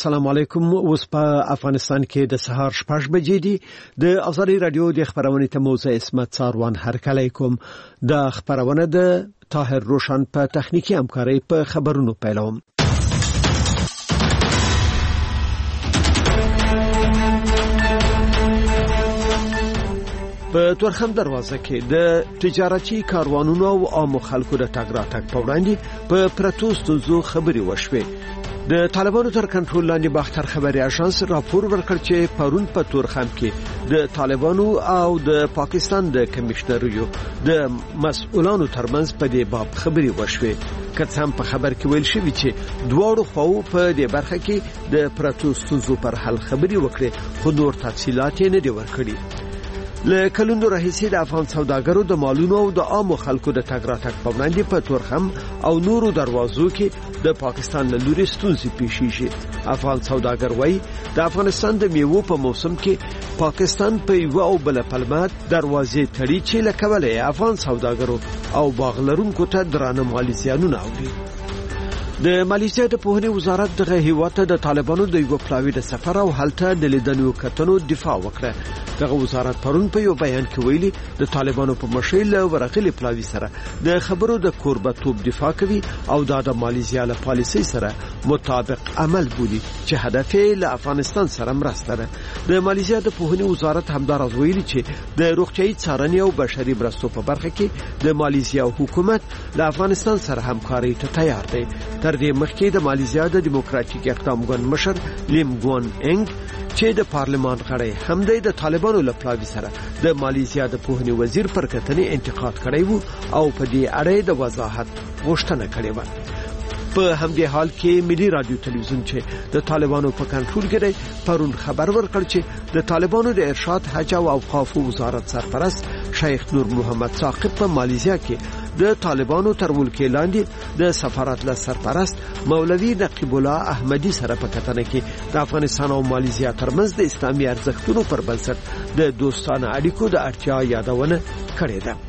السلام علیکم. اوس په افغانستان کې د سهار 6 بجې دي. د ازادي رادیو د خبرونې ته موزه اسمت ساروان هرکلی کوم. د خبرونه د طاهر روشن په تخنیکی همکاري په خبرونو پیلوم. په تورخم دروازه کې د تجارتي کاروانونو او عام خلکو د تګ راتګ په وړاندې په پرتو ستونزو خبري وشوه. د طالبانو تر کنټرول لاندې باختر خبري اژانس راپور ورکړ چې پرون په تورخم کې د طالبانو او د پاکستان د کمشنریو د مسؤلانو ترمنځ په دې باب خبري وشوه. کله هم په خبر کې ویل شوی چې دواړو خواو په دې برخه کې د پرتو ستونزو پر حل خبري وکړي، خو نور تفصيلات نه دي ورکړي. لکلونو راهیسې د افغان سوداګرو د مالونو او د عام خلکو د تګ راتګ په وړاندې په تورخم او نورو دروازو کې د پاکستان له لوري ستونزې پیښیږي. افغان سوداګر وایي د افغانستان د میوو په موسم کې پاکستان په یو او بل پلمه دروازې تړي چې لکوله افغان سوداګرو او باغلرونکو ته درانه مالی زیانونه اوري. د مالیزیا د پوهنې وزارت دغه هیواد ته د طالبانو د یو پلاوی د سفر او هلته د لیدنو کتنو دفاع وکړه. دغه وزارت پرون په یو بیان کې ویلي د طالبانو په مشرۍ له ورغلي پلاوی سره د خبرو د کوربتوب دفاع کوي او د مالیزیا له پالیسۍ سره مطابق عمل بولي چې هدف یې له افغانستان سره مرسته ده. د مالیزیا د پوهنې وزارت همدارس ویلي چې د روغتیايي څارنې او بشري مرستو په برخه کې د مالیزیا حکومت له افغانستان سره همکاري ته تیار دی. تر دې مخکې د مالیزیا د دیموکراتیک اقدام ګوند مشر لیم ګون انګ چې د پارلمان غړی هم د طالبانو له پلاوی سره د مالیزیا د پوهنې وزیر پر کتنې انتقاد کړی وو او په دې اړه د وضاحت غوښتنه کړې و. په همدې حال کې ملي رادیو تلویزیون چې د طالبانو په کنټرول کې دی پرون خبر ورکړ چې د طالبانو د ارشاد حج او اوقاف وزارت سرپرست شیخ نور محمد ثاقب په مالیزیا کې د طالبانو تر ولکې لاندې د سفارت له سرپرست مولوی نقیب الله احمدی سره په کتنه کې د افغانستان او مالیزیا ترمنځ د اسلامي ارزښتونو پر بنسټ د دوستانه اړیکو د اړتیا یادونه کړې ده.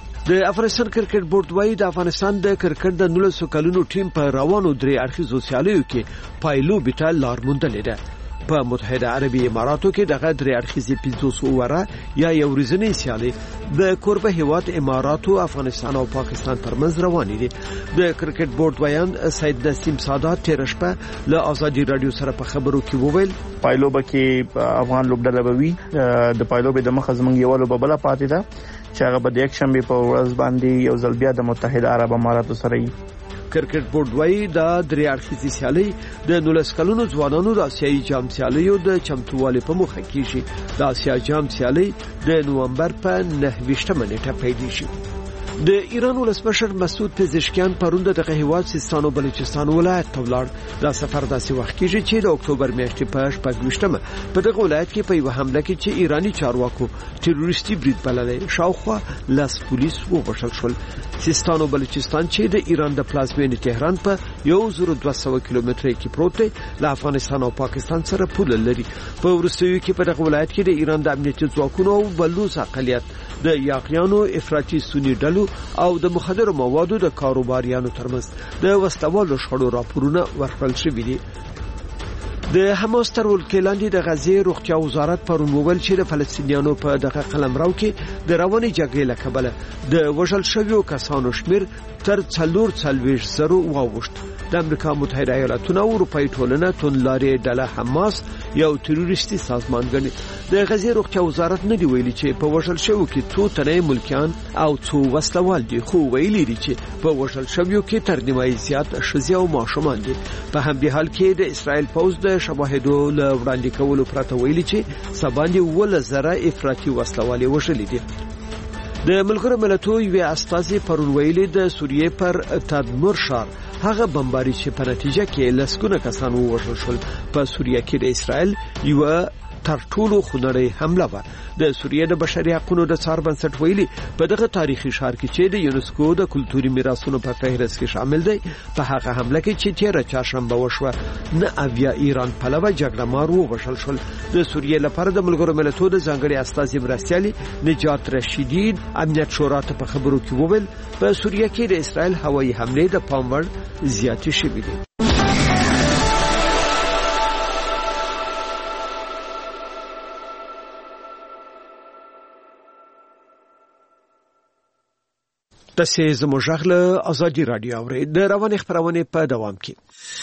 د افغانستان کرکټ بورډ وايي د افغانستان د کرکټ د 19 کلونو ټیم په روانو درې اړخیزو سیالیو کې پایلو بیټه لار موندلې ده. په متحده عربي اماراتو کې دغه درې اړخیزې 500 اوره یا یو ورځنی سیالي د کوربه هیواد اماراتو، افغانستان او پاکستان ترمنځ روانې دي. د کرکټ بورډ ویان سید نسیم سادات تیر شپه له ازادي رادیو سره په خبرو کې وویل پایلو کې افغان لوبډله بوي د پایلو به د مخ زمنګ یو لوب بل پاتې ده چې هغه به د یک شنبه په ورځ باندې یو ځل بیا د متحده عرب اماراتو سره وي. کرکټ بورډ وايي د درې اړخیزې سیالي د 19 کلونو ځوانانو د آسیایي جام سیالیو د چمتووالي په مخه کې شي. د آسیا جام سیالي د نومبر په 9 نیټه پیل شي. د ایران ولسمشر مسعود پزشکیان پرون دغه هیواد سیستان او بلوچستان ولایت ته ولاړ. دا سفر داسې وخت کېږي چې د اکتوبر میاشتې په 28 په دغه ولایت کې په یو حمله کې چې ایرانی چارواکو تروریستي برید بللی شاوخوا لاس پولیس ووژل شول. سیستان او بلوچستان چې د ایران د پلازمینې تهران په 1200 کیلومتره کې پروت دی له افغانستان او پاکستان سره پوله لري. په وروستیو کې په دغه ولایت کې د ایران د امنیتي ځواکونو او بلوچ اقلیت د یاغیانو افراطي سنی ډلو او د مخدرو موادو د کاروباریانو ترمنځ د وسلوالو شخړو راپورونه ورکړل شوي دي. د حماس تر ولکې لاندې د غزې روغتیا وزارت پرون وویل چې د فلسطینیانو په دغه قلمرو کې د رواني جګړې له کبله د وژل شویو کسانو شمیر تر 440,000 واوښت. د امریکا متحده ایالاتونو او اروپאי ټولنه توندلارې ډله حماس یو تروریستي سازمان ګڼي. د غزې روغتیا وزارت نه دی ویلي چې په وژل شویو کې څو تنه ملکیان او څو وسلوال دي، خو ویلي دي چې په وژل شویو کې تر نیمایي زیات ښځې او ماشومان دي. په همدې حال کې د اسرائیل پوځ د شواهدو له وړاندې کولو پرته ویلي چې سباندې 10,000 افراطي وسلوال وژلي دي. د ملګرو ملتونو یو استازي پرون ویلي د سوریې پر تدمر ښار هغه بمباري چې په نتیجه کې لسګونه کسان ووژل شول په سوریه کې د اسرائیل یو تر ټولو خونړۍ حمله و. د سوریه د بشري حقوقو د څار بنسټ ویلي په دغه تاریخي ښار کې چې د یونسکو د کلتوري میراثونو په فهرست کې شامل دی په هغه حمله کې چې تیر چهارشنبه وشوه 9 ایران پلوه جګړه مار ووژل شول. د سوریه لپاره د ملګرو ملتونو د ځانګړي استازي مرستیالي نجات رشیدی امنیت شورا ته په خبرو کې وویل په سوریه کې د اسرائیل هوایي حمله د پام وړ زیاتې شوې دي. تاسو زموږ غږ آزادي رادیو اورئ. د رواني خبرونه په دوام کې.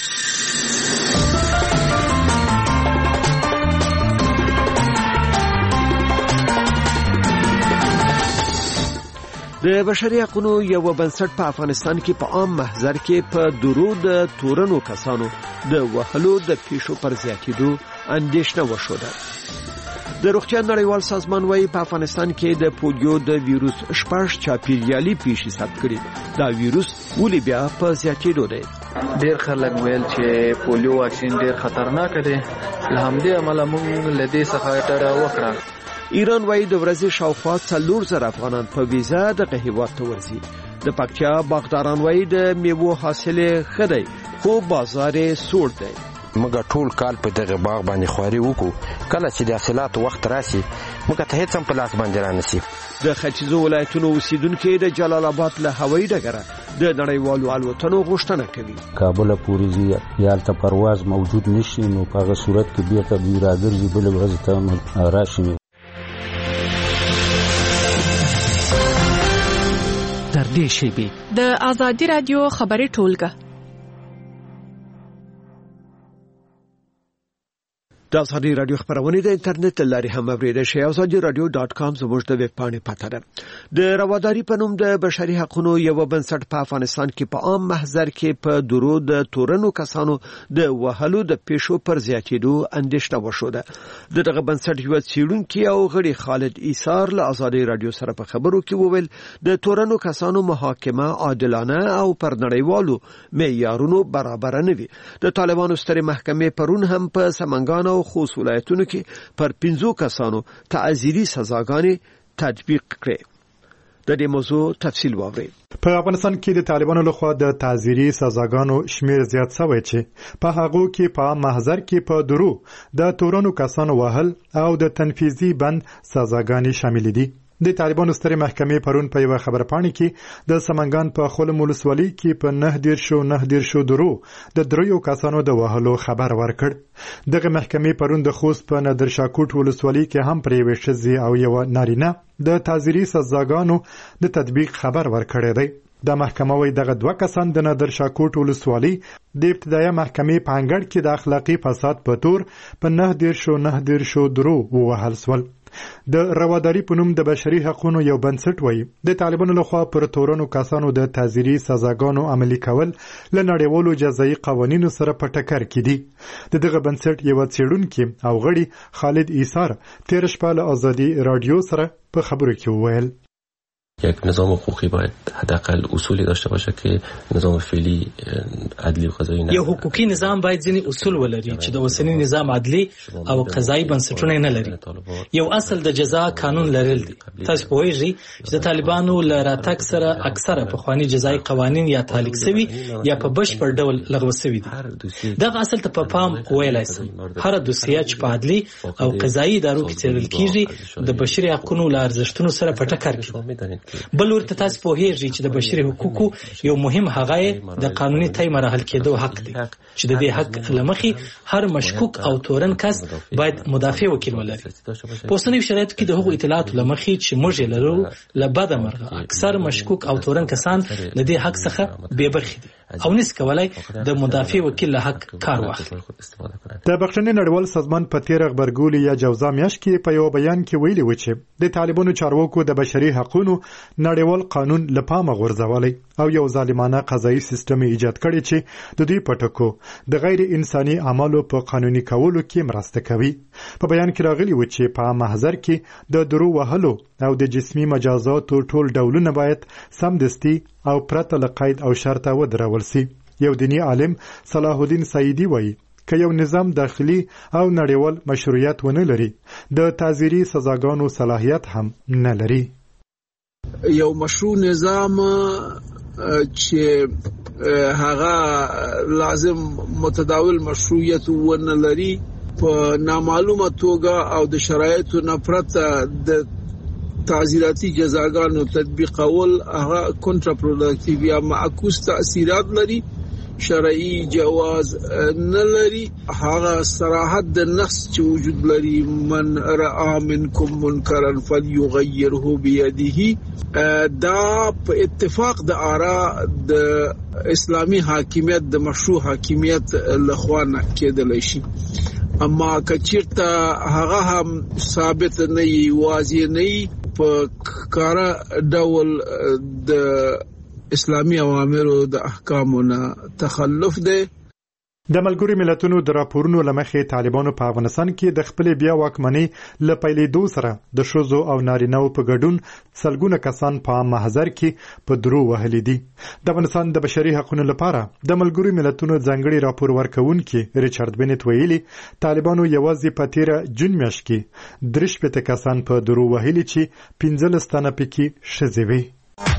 د بشري حقوقو یو بنسټ په افغانستان کې په عام محضر کې په درود تورنو کسانو د وهلو د پیښو پر زیاتېدو اندېښنه وشوده. د روغتیا نړیوال سازمان وايي په افغانستان کې د پولیو د ویروس 6 چاپیریالي پیښې ثبت کړي. دا ویروس ولې بیا په زیاتېدو دی؟ ډېر خلک ویل چې پولیو واکسین ډېر خطرناک دی، له همدې امله موږ له دې څخه ډډه وکړه. ایران وايي د ورځې شاوخوا 4000 افغانان په ویزا دغه هیواد ته ورځي. د پکتیا باغداران وايي د میوو حاصل خدای خو بازار سوړ دی. موږ ټول کال په دغه باغ باندې خواري وکړو، کله چې د حاصلات وخت راشي موږ ته هیڅ هم په لاس باندې رانسی. د ختیځو ولایتونو اوسیدونکو د جلال آباد له هوایي ډګره د نړیوالو الوتنو غوښتنه کوي. کابل پورې یالته پرواز موجود نشي، نو په هغه صورت کې بیرته دوی راګرځي بل ورځ ته راشي. در دې شیبې د آزادي رادیو خبري ټولګه د آزادي رادیو خبرونه د انټرنیټ لارې هم اوریدل شي. azadiradio.com زموږ د ویب پاڼې پته ده. د رواداري په نوم د بشري حقوقو یو بنسټ په افغانستان کې په عام محضر کې په درود تورنو کسانو د وهلو د پیښو پر زیاتېدو اندېښنه وشوده. دغه بنسټ یو څېړونکي او غړي خالد ایثار له آزادي رادیو سره په خبرو کې وویل د تورنو کسانو محاکمه عادلانه او پر نړیوالو معیارونو برابر نه وي. د طالبانو سترې محکمې پرون هم په سمنګان او خوست ولایتونو کې پر 15 کسانو تعزیري سزاګانې تطبیق کړې. د دې موضوع تفصیل واورئ. په افغانستان کې د طالبانو لخوا د تعزیري سزاګانو شمیر زیات شوی چې په هغه کې په محضر کې په درو د تورنو کسانو وهل او د تنفيذي بند سزاګانې شامل دي. د طالبانو سترې محکمې پرون په یو خبر پاڼه کې د سمنګان په خلم ولسوالۍ کې په 9 درو د دریو کسانو د وهلو خبر ورکړ. دغه محکمې پرون د خوست په نادرشاکوټ ولسوالۍ کې هم پرې وشزي او یو نارینه د تعزیري سزاګانو د تطبیق خبر ورکړی دی. د محکمه وی دغه دوه کسان د نادرشاکوټ ولسوالۍ د ابتدایي محکمې په انګړ کې د اخلاقی فساد په تور په 9 درو ووهل سول. د رواداري په نوم د بشري حقوقو یو بنسټ وایي د طالبانو لخوا پر تورنو کسانو د تعزیري سزاګانو عملي کول له نړیوالو جزایي قوانینو سره په ټکر کې دي. دغه بنسټ یو څېړونکي او غړي خالد ایثار تیر شپه له آزادي رادیو سره په خبرو کې وویل یک نظام حقوقی باید حداقل اصولی داشته باشه که نظام فعلی عدلی و قضایی نه. یو حقوقي نظام باید ځینې اصول ولري چې د اوسنی نظام عدلی او قضایی بنسټونه نه لري. یو اصل د جزا قانون لرل دي. تاسو پوهیږئ چې د طالبانو له راتګ سره اکثره پخوانی جزایی قوانین یا تعلیق شوي یا په بشپړ ډول لغوه شوي دي. دغه اصل ته په پام ویلای شم. هر دوسیه چې په عدلی او قضایی ادارو کې څېړل کیږي د بشري حقوقو له ارزښتونو سره په ټکر کې. بل ورته تاسو پوهیږئ چې د بشري حقوقو یو مهم حق د قانوني تای مراحل کېدو حق دی چې د دې حق لمخې هر مشکوک او تورن کس باید مدافع وکیل ولري. په اوسنیو شرایطو کې د هغو اطلاعاتو لمخې چې موږ یې لرو له بده مرغه اکثر مشکوک او تورن کسان له دې حق څخه بې برخې دي او نس کولای د مدافع وکیل له حق کار واخلي. د بخښنې نړیوال سازمان په تیر خبرګولي یا جوزا میاشت کې په یو بیان کې ویلي و چې د طالبانو چارواکو د بشري حقوقو نړیوال قانون لپاره غورځولای او یو ظالمانه قضایي سیستم ایجاد کړي چې د دوی پټکو د غیر انساني اعمالو په قانوني کولو کې مرسته کوي. په بیان کې راغلي و چې په محضر کې د درو وهلو او د جسمي مجازاتو ټول ډولونه باید سمدستي او پرته له قید او شرطه ودرول سي. یو دینی عالم صلاح الدین سعیدی وایي که یو نظام داخلي او نړیوال مشروعیت ونه لري د تعزیري سزاګانو صلاحیت هم نه لري. یو مشروع نظام چې هغه لازم متداول مشروعیت ونه لري په نامعلومه توګه او د شرایطو نه پرته د تعزیراتی جزاګانو تطبیق اول هغه کنټرا پروډکټیو یا معکوس تاثیرات لري شرعي جواز نه لري. هغه صراحت د نص چې وجود لري من رأى منكم منکرا فليغيره بيده دا په اتفاق د آرا د اسلامی حاکمیت د مشروع حاکمیت لخوا نه کېدلی شي. اما کچیرته هغه هم ثابت نه وي واضح نه وي په کارا ډول د اسلامی اوامرو د احکامونو تخلف دی. د ملګرو ملتونو د راپورونو لمخې طالبانو په افغانستان کې د خپل بیا واکمنۍ ل پیلېدو سره د ښځو او نارینه‌و په ګډون سلګونه کسان په محضر کې په درو وهلي دي. د افغانستان د بشري حقوقو لپاره د ملګرو ملتونو ځانګړي راپور ورکوونکي ریچارډ بنت ویلي طالبانو یوازې په 13 جون میاشت کې 3 کسان په درو وهلي چې 15 تنه پکې ښځې وي.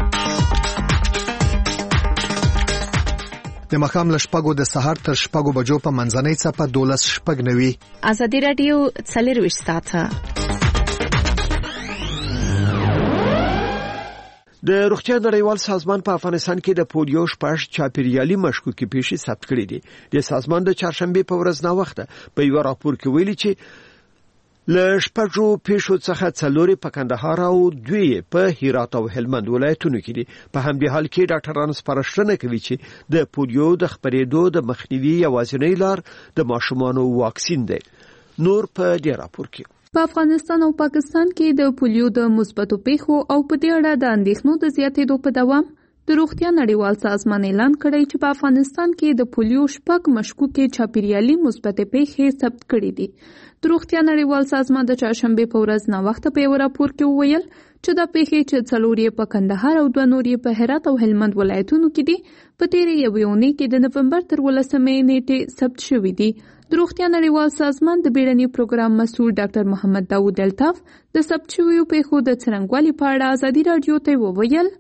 د مخام لشپګو د سحر تر شپګو بجو په منځنۍ څپه 12:09 ازادي رادیو 24 ساعته. د روغتیا نړیوال سازمان په افغانستان کې د پولیو شپږ چاپیریالي مشکوکې پیښې ثبت کړې دي. د سازمان د چهارشنبه په ورځ نا وخته په یو راپور کې ویلي چې ل شپږو پیښو څخه څلورې په کندهار او دوی په هرات او هلمند ولایتونو کې دي. په همدې حال کې ډاکټران سپارښتنه کوي چې د پولیو د خپرېدو د مخنیوي یوازینی لار د ماشومانو واکسین دی. نور په دې راپور کې په افغانستان او پاکستان کې د پولیو د مثبتو پیښو او په دې اړه د اندېښنو د زیاتېدو په دوام د روغتیا نړیوال سازمان اعلان کړی چې په افغانستان کې د پولیو شپږ مشکوکې چاپیریالي مثبتې پیښې ثبت کړې دي. د روغتیا نړیوال سازمان د چهارشنبه په ورځ نا وخته په یو راپور کې وویل چې دا پیښې چې څلور یې په کندهار او 2 نور یې په هرات او هلمند ولایتونو کې دي په تیرې یوې اونۍ کې د نومبر تر 18 نیټې ثبت شوې دي. د روغتیا نړیوال سازمان د بیړني پروګرام مسؤل ډاکټر محمد داوود الطاف د ثبت شویو پیښو د څرنګوالي په اړه ازادي رادیو ته وویل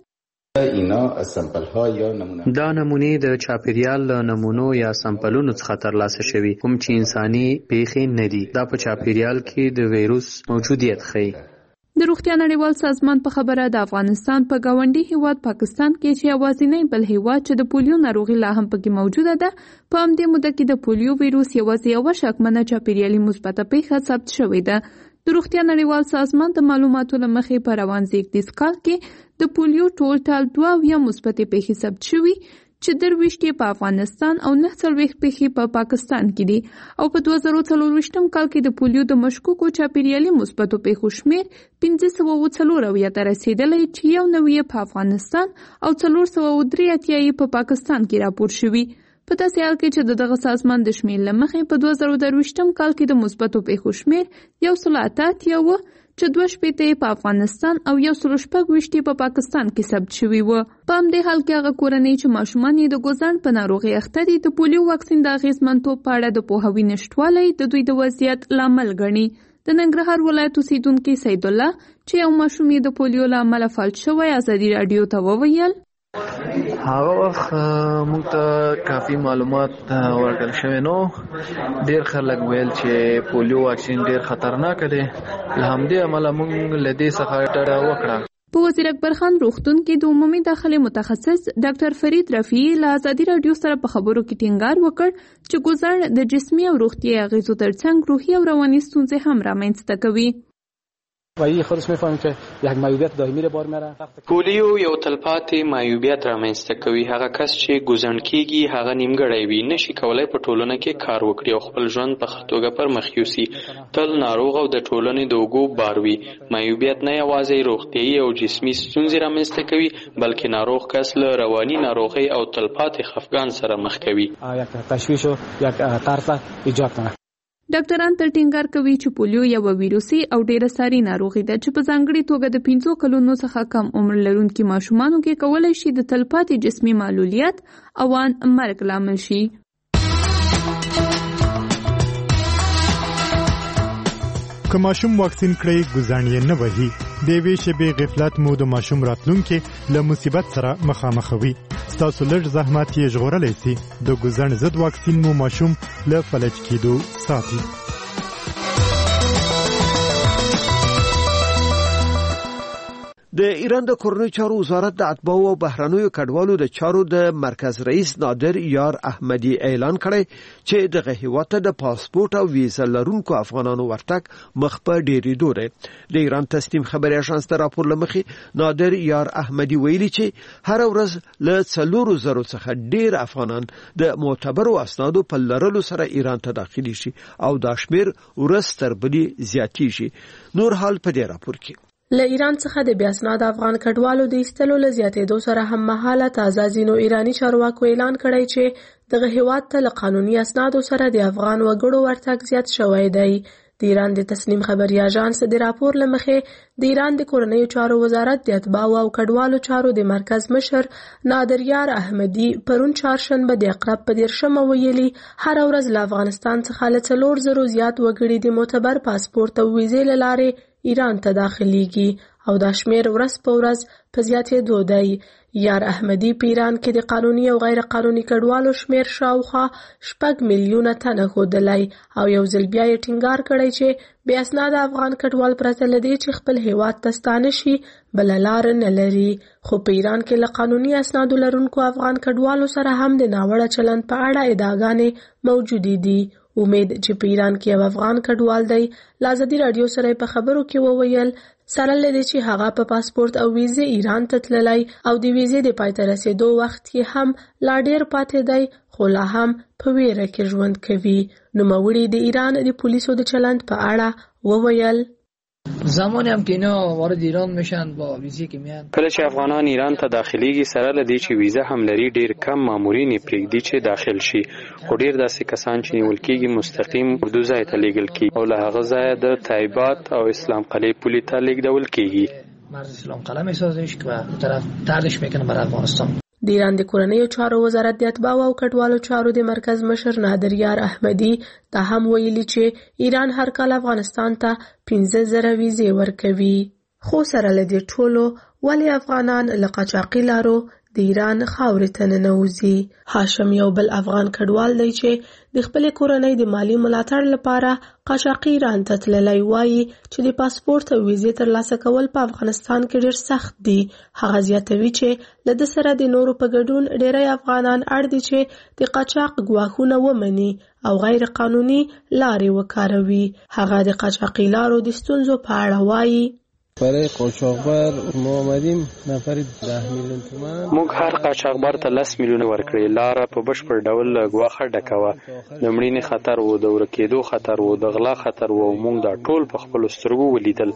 دا نمونې د چاپیریال له نمونو یا سمپلونو څخه ترلاسه شوي کوم چې انساني پیښې نه دي. دا په چاپیریال کې د ویروس موجودیت ښيي. د روغتیا نړیوال سازمان په خبره د افغانستان په گاونډي هیواد پاکستان کې چې اوازینی بل هیواد چې د پولیو ناروغي لا هم پکې موجوده ده په همدې موده کې د پولیو ویروس یوازې یو شکمنه چاپیریالي مثبته پیښه ثبت شوې ده. د روغتیا نړیوال سازمان د معلوماتو لمخې په روان زیږدیز کال کې د پولیو ټول 2 مثبتې پیښې ثبت شوي چې 23 په افغانستان او 49 پیښې په پاکستان کې دي او په 2024 کال کې د پولیو د مشکوکو چاپیریالي مثبتو پیښو شمیر 1540 ته رسیدلی چې 1 په افغانستان او 483 په پاکستان کې راپور شوي. په داسې حال کې چې دغه سازمان د شمیر لمخې په 2023 کال کې د مثبتو پیښو شمیر 188 چې 2 په افغانستان او 126 په پاکستان کې ثبت شوي و. په همدې حال کې هغه کورنۍ چې ماشومان یې د ګوزڼ په ناروغۍ اخته دي د پولیو واکسین د اغېزمنتوب په اړه د پوهاوي نشتوالی د دوی د وضعیت لامل ګڼي. د ننګرهار ولایت اوسیدونکي سید الله چې یو ماشوم یې د پولیو له امله فلج شوی ازادي رادیو ته وویل هغه وخت موږ ته کافي معلومات ورکړل شوی نو ډیر خلک ویل چې پولیو واکسین ډیر خطرناک دی. له همدې امله موږ له دې څخه ډډه وکړه. په وزیر اکبر خان روغتون کې د عمومي داخلي متخصص ډاکټر فرید رفیعي له ازادي رادیو سره په خبرو کې ټینګار وکړ چې ګوزڼ د جسمي او روغتیايي اغېزو ترڅنګ روحي او رواني ستونزې هم رامنځته کوي. پولیو یو تلپاتې معیوبیت رامنځته کوي. هغه کس چې ګوزڼ کیږي هغه نیمګړی وي، نشي کولای په ټولنه کې کار وکړي او خپل ژوند په ښه توګه پر مخ یوسي. تل ناروغ او د ټولنې د اوږو بار وي. معیوبیت نه یوازې روغتیايي او جسمي ستونزې رامنځته کوي بلکې ناروغ کس له رواني ناروغۍ او تلپاتې خفګان سره مخ کوي. ډاکټران تر ټینګار کوي چې پولیو یو ویروسي او ډیره ساري ناروغي ده چې په ځانګړي توګه د 15 کلونو څخه کم عمر لرونکي ماشومانو کې کولای شي د تلپاتې جسمي معلولیت او مرګ لامل شي. که ماشوم واکسین کړی ګوزڼ یې نه وهي د یوې شېبې غفلت مو د ماشوم راتلونکي له مصیبت سره مخامخوي. ستاسو لږ زحمت یې ژغورلی سي. د ګوزڼ ضد واکسین مو ماشوم له فلج کېدو ساتي. د ایران د کورنیو چارو وزارت د اتباعو او بهرنیو کډوالو د چارو د مرکز رئیس نادر یار احمدی اعلان کړی چې دغه هیواد ته د پاسپورت او ویزا لرونکو افغانانو ورتګ مخ په ډیرېدو دی. د ایران تسنیم خبري اژانس د راپور لمخې نادر یار احمدی ویلي چې هر ورځ له 400 څخه ډیر افغانان د معتبرو اسنادو په لرلو سره ایران ته داخلي شي او دا شمیر ورځ تر بلې زیاتیږي. نور حال په دې راپور کې له ایران څخه د بیا اسناد افغان کډوالو د ایستلو له زیاتېدو سره هم مهاله تازه ځینو ایرانی چارواکو اعلان کړی چې دغه هیواد ته له قانوني اسنادو سره د افغان وګړو ورتګ زیات شوی دی. د ایران د تسنیم خبري اژانس د راپور لمخې د ایران د کورنیو چارو وزارت د اتباعو او کډوالو چارو د مرکز مشر نادر یار احمدی پرون چهارشنبه د اقرب په 10 ویلي هر ورځ له افغانستان څخه له 400 زیات وګړي د معتبر پاسپورت او ویزې له لارې ایران ته داخليږي او دا شمیر ورځ په ورځ په زیاتېدو دی. یار احمدی په ایران کې د قانوني او غیر قانوني کډوالو شمیر شاوخوا 6 میلیونه تنه ښودلی او یو ځل بیا یې ټینګار کړی چې بې اسناده افغان کډوال پرته له دې چې خپل هیواد ته ستانه شي بله لار نه لري. خو په ایران کې له قانوني اسنادو لرونکو افغان کډوالو سره هم د ناوړه چلند په اړه ادعاګانې موجودې دي. امید چې په ایران کې یو افغان کډوال دی له ازادي راډیو سره په خبرو کې وویل سره لدې چې هغه په پاسپورت او ویزې ایران ته تللی او د ویزې د پای ته رسېدو وخت کې هم لا ډیر پاتې دی خو لا هم په ویره کې ژوند کوي. نوموړي د ایران د پولیسو د چلند په اړه وویل زمانی هم که اینا وارد ایران میشن با ویزه که میان کله چې افغانان ایران ته داخليږي سره لدې چې ویزه هم لري ډیر کم مامورین پرېږدي چې داخل شي خو ډیر داسې کسان چې نیول کېږي مستقیم اردو ځای ته لیږل کېږي او له هغه ځایه د طیبات او اسلام قلعه پولې ته لیږدول کېږي. مرز اسلام قلعه میسازش که به طرف تردش میکنه بر افغانستان. د ایران د کورنیو چارو وزارت د اتباعو او کډوالو چارو د مرکز مشر نادر یار احمدی دا هم ویلي چې ایران هر کال افغانستان ته 15,000 ویزې ورکوي. خو سره له دې ټولو ولې افغانان له قاچاقي لارو د ایران خاورې ته ننوځي؟ هاشم یو بل افغان کډوال دی چې د خپلې کورنۍ د مالی ملاتړ لپاره قاچاقي ایران ته تللی وایي چې د پاسپورت او ویزې ترلاسه کول په افغانستان کې ډېر سخت دي. هغه زیاتوي چې له ده سره د نورو په ګډون ډېری افغانان اړ دي چې د قاچاق ګواښونه ومني او غیر قانوني لارې وکاروي. هغه د قاچاقي لارو د ستونزو په اړه وایي برای قاچاقبر ما آمدیم نفر 10 میلیون تومان موږ هر قاچاقبر ته 10 میلیونه ورکړي. لاره په بشپړ ډول له ګواښه ډکه وه. د مړینې خطر و، د ورکېدو خطر و، د غلا خطر و او موږ دا ټول په خپلو سترګو ولیدل.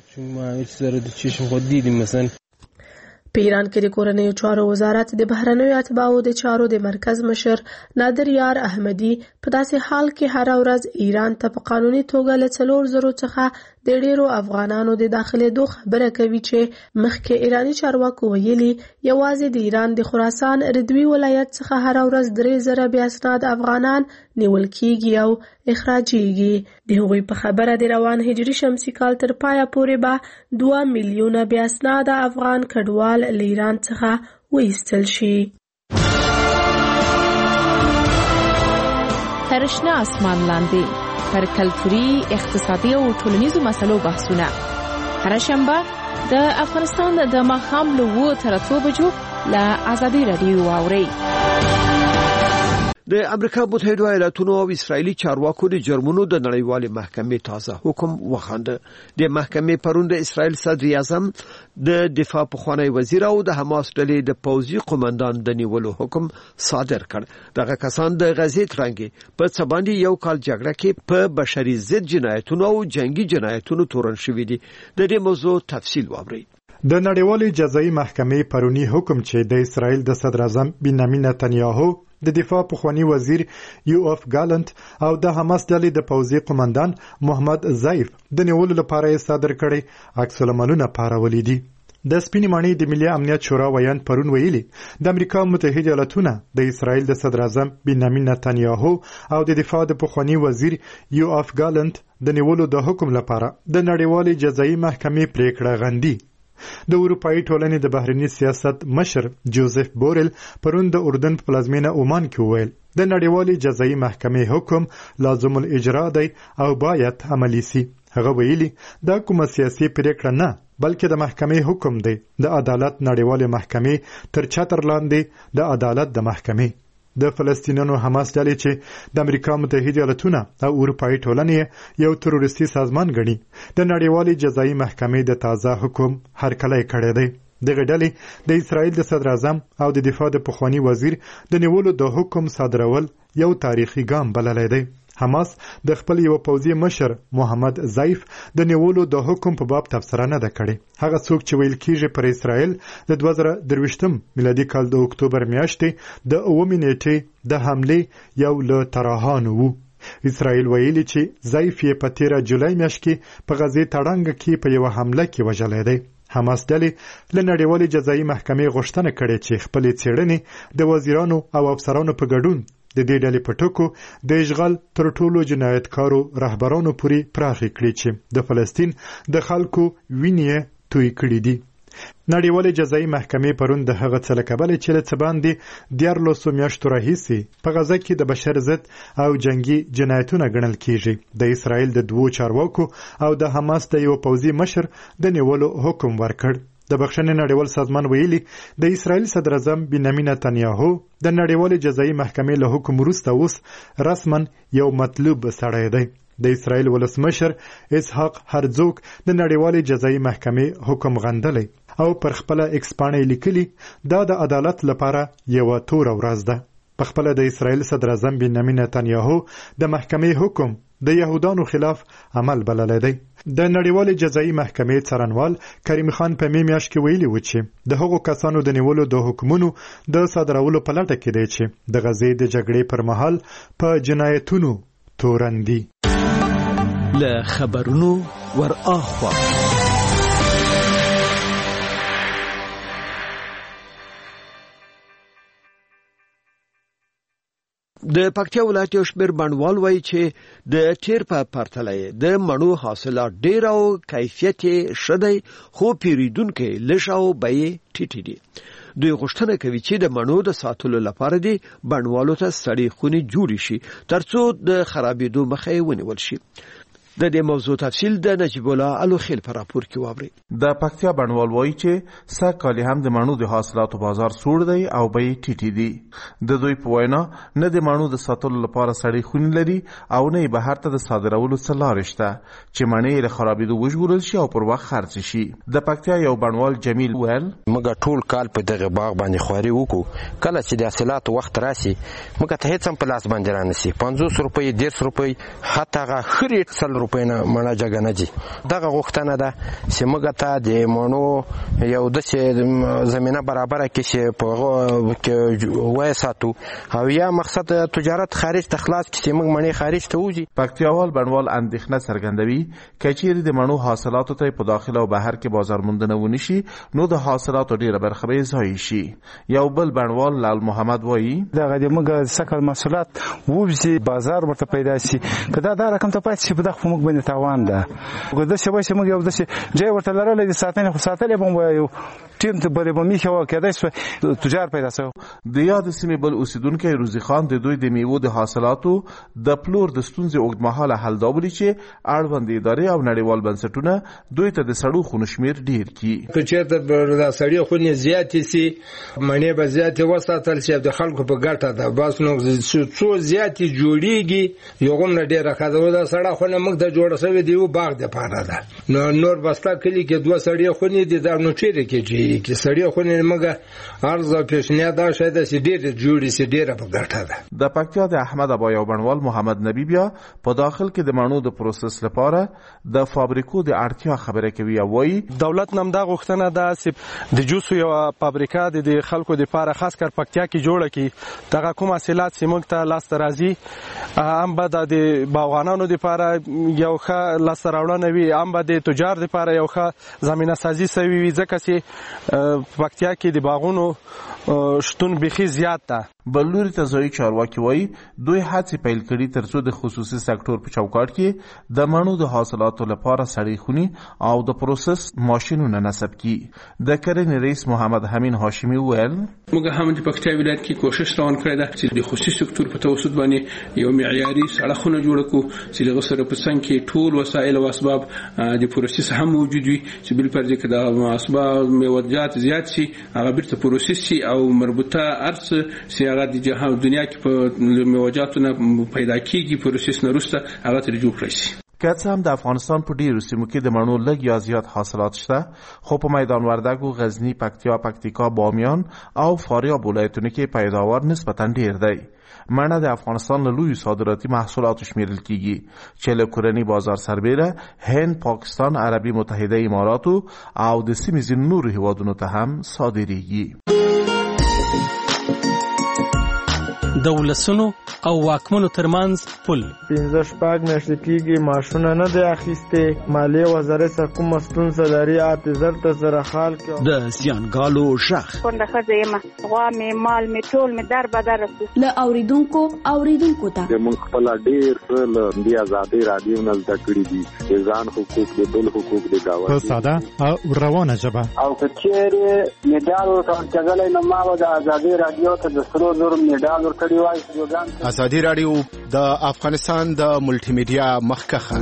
په ایران کې د کورنیو چارو وزارت د بهرنیو اتباعو د چارو د مرکز مشر نادر یار احمدی په داسې حال کې هر ورځ ایران ته په قانوني توګه له 400 څخه د ډیرو افغانانو د داخلېدو خبره کوي چې مخکې ایرانی چارواکو ویلي یوازې د ایران د خراسان ردوی ولایت څخه هر ورځ 3,000 بیا اسناد افغانان نیول کېږي او اخراجېږي. د هغوی په خبره د روان هجري شمسي کال تر پایه پورې به 2 میلیونه بیا اسناد افغان کډوال له ایران څخه وایستل شي. تر شنه اسمان لاندې پر کلتوري، اقتصادي او ټولنیزو مسلو بحثونه هر شنبه د افغانستان د ماښام له 2 تر 3 بجو له ازادي راډیو واورئ. د امریکا متحده ایالاتونو او اسرایلی چارواکو د جرمونو د نړیوالې محکمې تازه حکم وخانده. د محکمې پرون د اسرایل صدر اعظم د دفاع پخوانی وزیر او د حماس ډلې د پوځي قومندان د نیولو حکم صادر کړ. دغه کسان د غزې ترڅنګ په څه باندې یو کال جګړه کې په بشري ضد جنایتونو او جنگي جنایتونو تورن شوي دي. د دې موضوع تفصیل واورئ. د نړیوالې جزایي محکمې پرونی حکم چې د اسرایل د صدر اعظم بنیامین نتنیاهو د دفاع پخوانی وزیر یوآف ګالنت او د حماس ډلې د پوځي قومندان محمد ضعیف د نیولو لپاره یې صادر کړی عکس العملونه پارولي دي. د سپینې ماڼۍ د ملي امنیت شورا ویان پرون ویلي د امریکا متحده ایالاتونو د اسرایل د صدر اعظم بنیامین نتنیاهو او د دفاع د پخوانی وزیر یوآف ګالنت د نیولو د حکم لپاره د نړیوالې جزایي محکمې پریکړه غندي. د اروپאי ټولنې د بهرنی سیاست مشر جوزف بورل پرون د اردن په پلازمینه عمان کې وویل د نړیوالې جزایي محکمې حکم لازم الاجرا دی او باید عملی شي. هغه ویلي دا کومه سیاسي پریکړه نه بلکې د محکمې حکم دی د عدالت نړیوالې محکمې تر چتر لاندې د عدالت د محکمې د فلسطینیانو حماس ډلې چې د امریکا متحده ایالتونه او اروپایي ټولنې یو تروریستي سازمان ګڼي د نړیوالې جزایي محکمې د تازه حکم هرکلی کړی دی دغه ډلې د اسرائیل د صدر اعظم او د دفاع د پخواني وزیر د نیولو د حکم صادرول یو تاریخي ګام بللی دی حماس د خپل یو پوځي مشر محمد ضعیف د نیولو د حکم په باب تبصره نه ده کړې هغه څوک چې ویل کیږي پر اسرائیل د 2023 میلادي کال د اکتوبر میاشتې د 9 نیټې د حمله یو له طرحانو وو اسرائیل ویلي چې ضعیف یې په 13 جولای میاشت کې په غزې تړنګ کې په یو حمله کې وژلی دی حماس ډلې له نړیوالې جزایي محکمې غوښتنه کړې چې خپلې څېړنې د وزیرانو او افسرانو په ګډون د دې ډلې په ټکو د اشغال تر ټولو جنایتکارو رهبرانو پورې پراخې کړي چې د فلسطین د خلکو وینې توی کړي دي نړیوالې جزایي محکمې پرون د هغه څه له کبله چې له څه باندې 14 میاشتو راهیسې په غزه کې د بشر ضد او جنگي جنایتونه ګڼل کیږي د اسرائیل د 2 چارواکو او د حماس د یو پوځي مشر د نیولو حکم ورکړ د بخښنې نړیوال سازمان ویلي د اسرائیل صدر اعظم بنیامین نتنیاهو د نړیوالې جزایي محکمې له حکم وروسته اوس رسما یو مطلوب سړی دی د اسرائیل ولسمشر اسحاق هرزوګ د نړیوالې جزایي محکمې حکم غندلی او پر خپل ایکس پاڼه لیکلي دا د عدالت لپاره یو تور ورځ ده په خپل د اسرائیل صدر اعظم بنیامین نتنیاهو د محکمې حکم د يهودانو خلاف عمل بللی دی د نړیوالې جزایي محکمې څارنوال کریم خان په میاشت کې ویلي و چې د هغو کسانو د نیولو د حکمونو د صادرولو په لټه کې دی چې د غزې د جګړې پر مهال په جنایتونو تورن دي له خبرونو ور اخوا د پکتیا ولایت یو شمېر بڼوال وایي چې د تیر په پرتله د مڼو حاصلات ډېر او کیفیت یې ښه دی خو پیرودونکي لږ او بیې ټیټې دي دوی غوښتنه کوي چې د مڼو د ساتلو لپاره دي بڼوالو ته سړې خونې جوړې شي ترڅو د خرابېدو مخه یې ونیول شي د دې موضوع تفصیل د نجیب الله الوخیل په راپور کې واوري د پکتیا بڼوال وایي چې سږکال هم د مڼو د حاصلاتو بازار سوړ دی او بیې ټیټې دي د دوی په وینا نه د مڼو د ساتلو لپاره سړې خونې لري او نه یې بهر ته د صادرولو څه لارې شته چې مڼې له خرابېدو وژغورل شي او پر وخت خرڅ شي د پکتیا یو بڼوال جمیل ویل موږ ټول کال په دغه باغ باندې خواري وکړو کله چې د حاصلاتو وخت راشي موږ ته هیڅ هم په لاس باندې رانشي 50 روپۍ 10 روپۍ حتی هغه خرید 100 روپۍ نه مڼه جګه نه دي دغه غوښتنه ده چې موږ ته د مڼو یو داسې زمینه برابره کړي چې په وساتو او یا مقصد تجارت خارج ته خلاص کړي چې موږ مڼې خارج ته وځي پکتیاوال بڼوال اندېښنه څرګندوي که چیرې د مڼو حاصلاتو ته په داخل او بهر کې بازار موندنه ونی شي نو د حاصلاتو ډیره برخه به ضایع شي یو بل بڼوال لال محمد وایي دغه د موږ سکل محصولات ووځي بازار ورته پیدا شي کدا دا رقم ته پاتې شي په دغه موږ باندې تاوان ده وګدا شوی چې موږ یو د ځای ورته لرلې د ساتنې خو ساتلې به یو ټیم ته بلې به میخه وکړای تجار پیدا شو د یاد سیمې بل اوسیدونکو روزي خان د دوی د میوو د حاصلاتو د پلور د ستونزې اوږدمهاله حل دا بولي چې اړوند ادارې او نړیوال بنسټونه دوی ته د سړو خونو شمیر ډیر کی که چېرته د سړې خونې زیاتې سي مڼې به زیاتې وساتل شي د خلکو په ګټه ده بس نو څو زیاتې جوړیږي یو هم نه ډېره ښه ده دا سړه خونه موږ ته جوړه شوې د یو باغ دپاره ده نور بسته کلي کې 2 سړې خونې دي دا نو چیرې کېږي چې سړې خونې موږ عرض او پیشنهاد دا شاید چې ډېرې جوړې سي ډېره په ګټه ده د پکتیا د احمد ابا یو بڼوال محمد نبی بیا په داخل کې د مڼو د پروسس لپاره د فابریکو د اړتیا خبره کوي او وایي دولت نم دا غوښتنه ده چې د جوسو یو فابریکه د خلکو لپاره خاص کر پکتیا کې جوړه کی دغه کوم حاصلات چې موږ ته لاس راځي هم به د باغوانانو لپاره یو ښه لاس راوړنه وي هم به د تجار لپاره یو ښه زمینه سازي سوي وي ځکه چې پکتیا کې د باغونو شتون بخي زیات ده بل لوري ته ځایي چارواکي وایي دوی هڅې پیل کړي ترڅو د خصوصي سکتور په چوکاټ کې د مڼو د حاصلاتو لپاره سړې خونې او د پروسس ماشینونه نصب کړي. د کرنې رئیس محمد حمید هاشمي وویل موږ هم د پکتیا ولایت کې کوشش روان کړی ده چې د خصوصي سکتور په توسط باندې یو معیاري سړکونه جوړ کړو چې دغه سره په څنګ کې ټول وسایل او اسباب د پروسس هم موجود وي چې بل پر ځکه د اسباب میوجات زیات شي هغه بیرته پروسس شي او مربوطه ارس چې هغه د جهان دنیا کې په میوجاتو نه پیدا کیږي پروسس نه وروسته هغه تر جوړ کړی شي. که څه هم د افغانستان په ډیرو سیمو کې د مڼو لږ یا زیات حاصلات شته، خو په میدان وردګو، غزنی، پکتیا، پکتیکا، بامیان او فاریاب ولایتونو کې پیداوار نسبتاً ډیر دی. مڼه د افغانستان له لویو صادراتي محصولاتو شمیرل کیږي چې له کورني بازار سربیره هند، پاکستان، عربي متحده اماراتو او د سیمې ځینو نورو هیوادونو ته هم صادریږي. د ولسونو او واکمنو ترمنځ پل 15 میاشتې کېږي معاشونه نه دی اخیستې، مالیې وزارت څخه کومه ستونزه لري، اعتذار ته سره حال کې د زیانګالو شخ کونډه ښځه یم، غوا مې مال مې ټول مې در بدر رسو له اوریدونکو ته موږ خپل ډېر څه له دې ازادۍ رادیو نه زده کړي دي، د ځان حقوق د بل حقوق د گاونډي په ساده او روانه ژبه. او که چیرې میډال ورکول کېدلی نو ما به د ازادۍ رادیو ته د 3,000 میډال ورکړی وای. ازادي رادیو د افغانستان د ملټي میډیا مخکخه.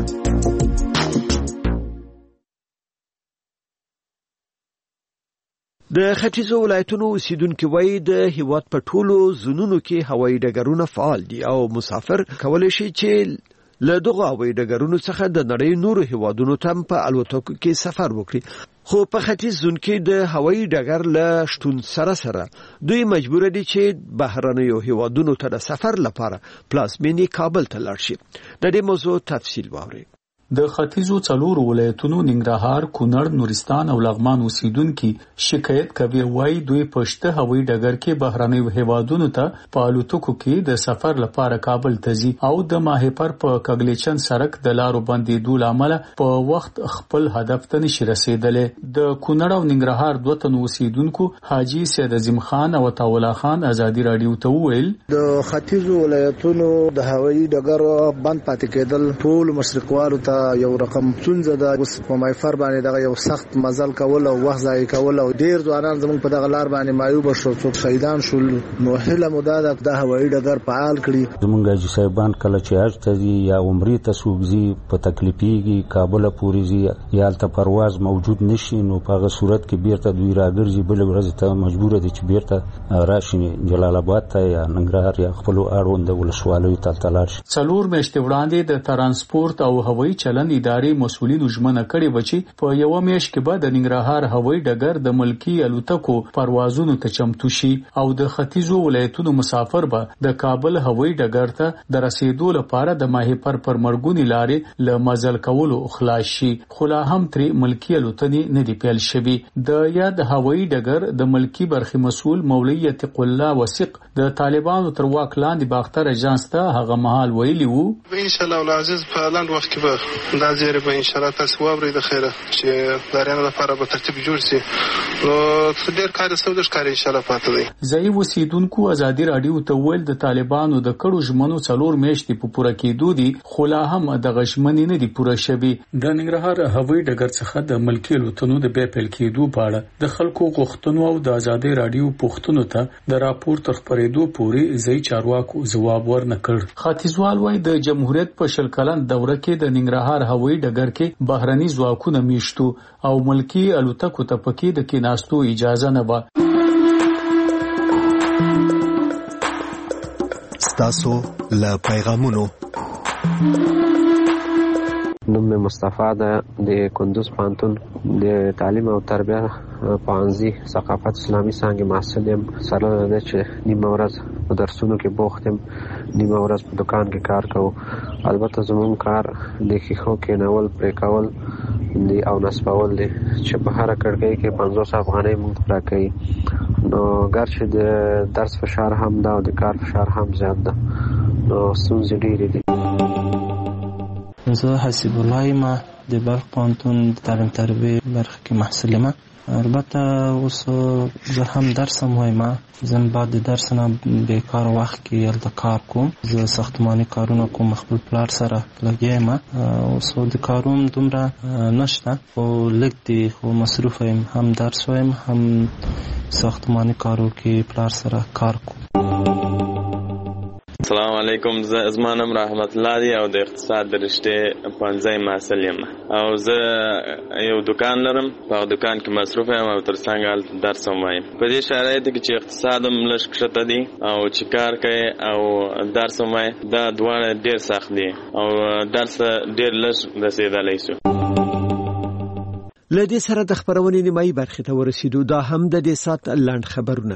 د ختیځو ولایتونو اوسیدونکو وایي د هیواد په ټولو زونونو کې هوایي ډګرونه فعال دي او مسافر کولی شي چې له دغه هوایي ډګرونو څخه د نړۍ نورو هیوادونو ته په الوتکو کې سفر وکړي. خو په ختیځ زون کې د هوایي ډګر له شتون سره دوی مجبور دي چې بهرنیو هیوادونو ته د سفر لپاره پلازمینې کابل ته لاړ شي. د دې موضوع تفصیل واورئ. د ختیځو څلورو ولایتونو ننګرهار، کونړ، نورستان او لغمان اوسیدونکو شکایت کوي وایي دوی پښته هوایي ډګر کې بهرنیو هیوادونو ته په الوتکو کې د سفر لپاره کابل ته ځي او د ماهیپر په کګلیچن سړک د لارو بندیدو لامل په وخت خپل هدف ته نشي رسیدلی. د کونړ او ننګرهار دوه تن اوسیدونکو حاجی سید عظیم خان او عطاءالله خان ازادي رادیو ته وویل د ختیځو ولایتونو د هوایي ډګر بند پاتې کېدل ټول مشرقوالو ته یو رقم څنځه د اوس په مایفر باندې دغه یو سخت مزل کول او وخت ضایع کول او ډیر ځوانان زموږ په دغه لار باندې مایوب شو، څوک شهیدان شول. نو هله مودا د هوایي ډګر فعال کړي. زمونږ حاجی صاحبان کله چې حج ته ځي یا عمرې ته سوګزي په تکلیفيږي کابل پورې ځي یا الته پرواز موجود نشي، نو په هغه صورت کې بیرته دوی راګرځي بل ورځ ته مجبور دي چې بیرته راشي جلال آباد ته یا ننګرهار یا خپل اړوند ولسوالیو ته تلل شي. څلور میاشتې وړاندې د ترانسپورت او هوایي چلن ادارې مسؤلینو ژمنه کړې و چې په یو میاشت کې به د ننګرهار هوایي ډګر د ملکی الوتکو پروازونو ته چمتو شي او د ختیځو ولایتونو مسافر به د کابل هوایي ډګر ته د رسیدو لپاره د ماهیپر پر مرګونی لارې له مزل کولو خلاص شي. خو لا هم ترې ملکی الوتنې نه دی پیل شوي. د یاد هوایي ډګر د ملکی برخې مسؤل مولوی عتیق الله وثیق د طالبانو تر واک لاندې باختر اجانس ته هغه مهال ویلي وو ان شاء الله العزیز په لاند وخت کې به دا زیری به ان شاء الله تاسو واورئ د خیره چې دارانه لپاره به ترتیب جوړ شي. نو ډېر کار سودش کار ان شاء الله پاتې دی. ځای وسیدونکو ازادي رادیو ته ویل د طالبانو د کړو ژمنو څلور میاشتې په پوره کېدو دي، خو لا هم د غشمنې نه دي پوره شوي. د ننګرهار هوایي ډګر څخه د ملکی الوتنو د بیا پیل کېدو په اړه د خلکو غوښتنو او د ازادي رادیو پوښتنو ته د راپور تر خپرېدو پورې ځای چارواکو ځواب ورنکړ. ختیځوال وايي د جمهوریت په شل کلن دوره کې د ننګرهار هوایي ډګر کې بهرني ځواکونه میشتو او ملکی الوتکو ته پکې د کېناستو اجازه نه و. ستاسو له پیغامونو نوم مې مصطفی ده د کندوز پوهنتون د تعلیم او تربیه پوهنځي ثقافت اسلامي څانګې محصل یم. سره ده چې نیمه ورځ په درسونو کې بوخت یم، نیمه ورځ په دکان کې کار کوو. البته زموږ کار د ښیښو کېنول، پرې کول دی او نصبول دی چې په هره کړکۍ کې 50 افغانۍ موږ راکوي. نو ګرچې د درس فشار هم ده او د کار فشار هم زیات ده، نو ستونزې ډېرې دي. زه حسیب الله یم، د بلخ پوهنتون د تعلیم تربیه برخه کې محصل یم. البته اوس زه هم درس هم وایم، زه بعد د درس نه بیکار وخت کې هلته کار کوم، زه ساختماني کارونه کوم، خپل پلار سره لګیا یم. اوس د کاروم دومره نشته، خو لږ دی، خو مصروف یم، هم درس وایم هم ساختماني کارو کې پلار سره کار کوم. السلام علیکم، زما نوم رحمت الله دی او د اقتصاد د رشتې پوهنځی محصل یم او زه یو دکان لرم، په دکان کې مصروف یم او تر څنګ هلته درس هم وایم. په دې شرایطو کې چې اقتصاد هم لږ کښته دی او چې کار کوي او درس هم وایي، دا دواړه ډېر سخت دي او درس ډېر لږ رسېدلی شو. له دې سره د خپرونې نیمایي برخې ته ورسېدو. دا هم د دې ساعت لنډ خبرونه.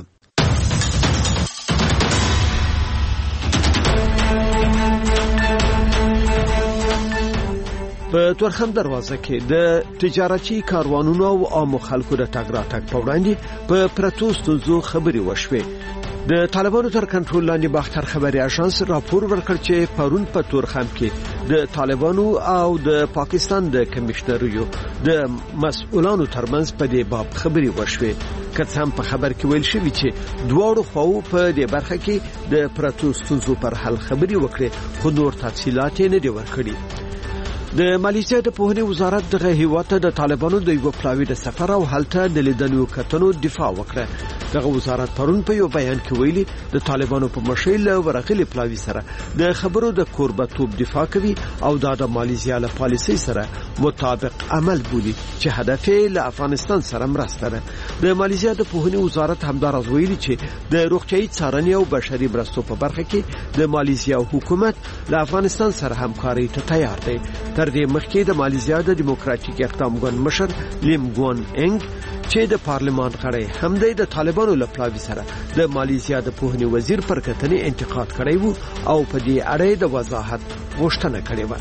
په تورخم دروازه کې د تجارتي کاروانونو او عامو خلکو د تګ راتګ په وړاندې په پرتو ستونزو خبرې وشوې. د طالبانو تر کنټرول لاندې باختر خبري اژانس راپور ورکړ چې پرون په تورخم کې د طالبانو او د پاکستان د کمشنریو د مسؤلانو ترمنځ په دې باب خبرې وشوې. که څه هم په خبر کې ویل شوی چې دواړو خواو په دې برخه کې د پرتو ستونزو پر حل خبرې وکړي، خو نور تفصیلات نه دي ورکړي. د مالیزیا د پوهنې وزارت دغه هیواد ته د طالبانو د یو پلاوی د سفر او هلته د لیدلو کتنو دفاع وکړه. دغه وزارت پرون په یو بیان کې ویلي د طالبانو په مشرۍ له ورغلي پلاوی سره د خبرو د کوربتوب دفاع کوي او دا د مالیزیا له پالیسۍ سره مطابق عمل بولي چې هدف یې له افغانستان سره مرسته ده. د مالیزیا د پوهنې وزارت همداراز ویلي چې د روغتیايي څارنې او بشري مرستو په برخه کې د مالیزیا حکومت له افغانستان سره همکاري ته تیار دی. تر دې مخکې د مالیزیا د دیموکراتیک اقدام ګوند مشر لیم ګوان انګ چې د پارلمان غړی هم د طالبانو له پلاوی سره د مالیزیا د پوهنې وزیر پر کتنې انتقاد کړی وو او په دې اړه د وضاحت غوښتنه کړې و.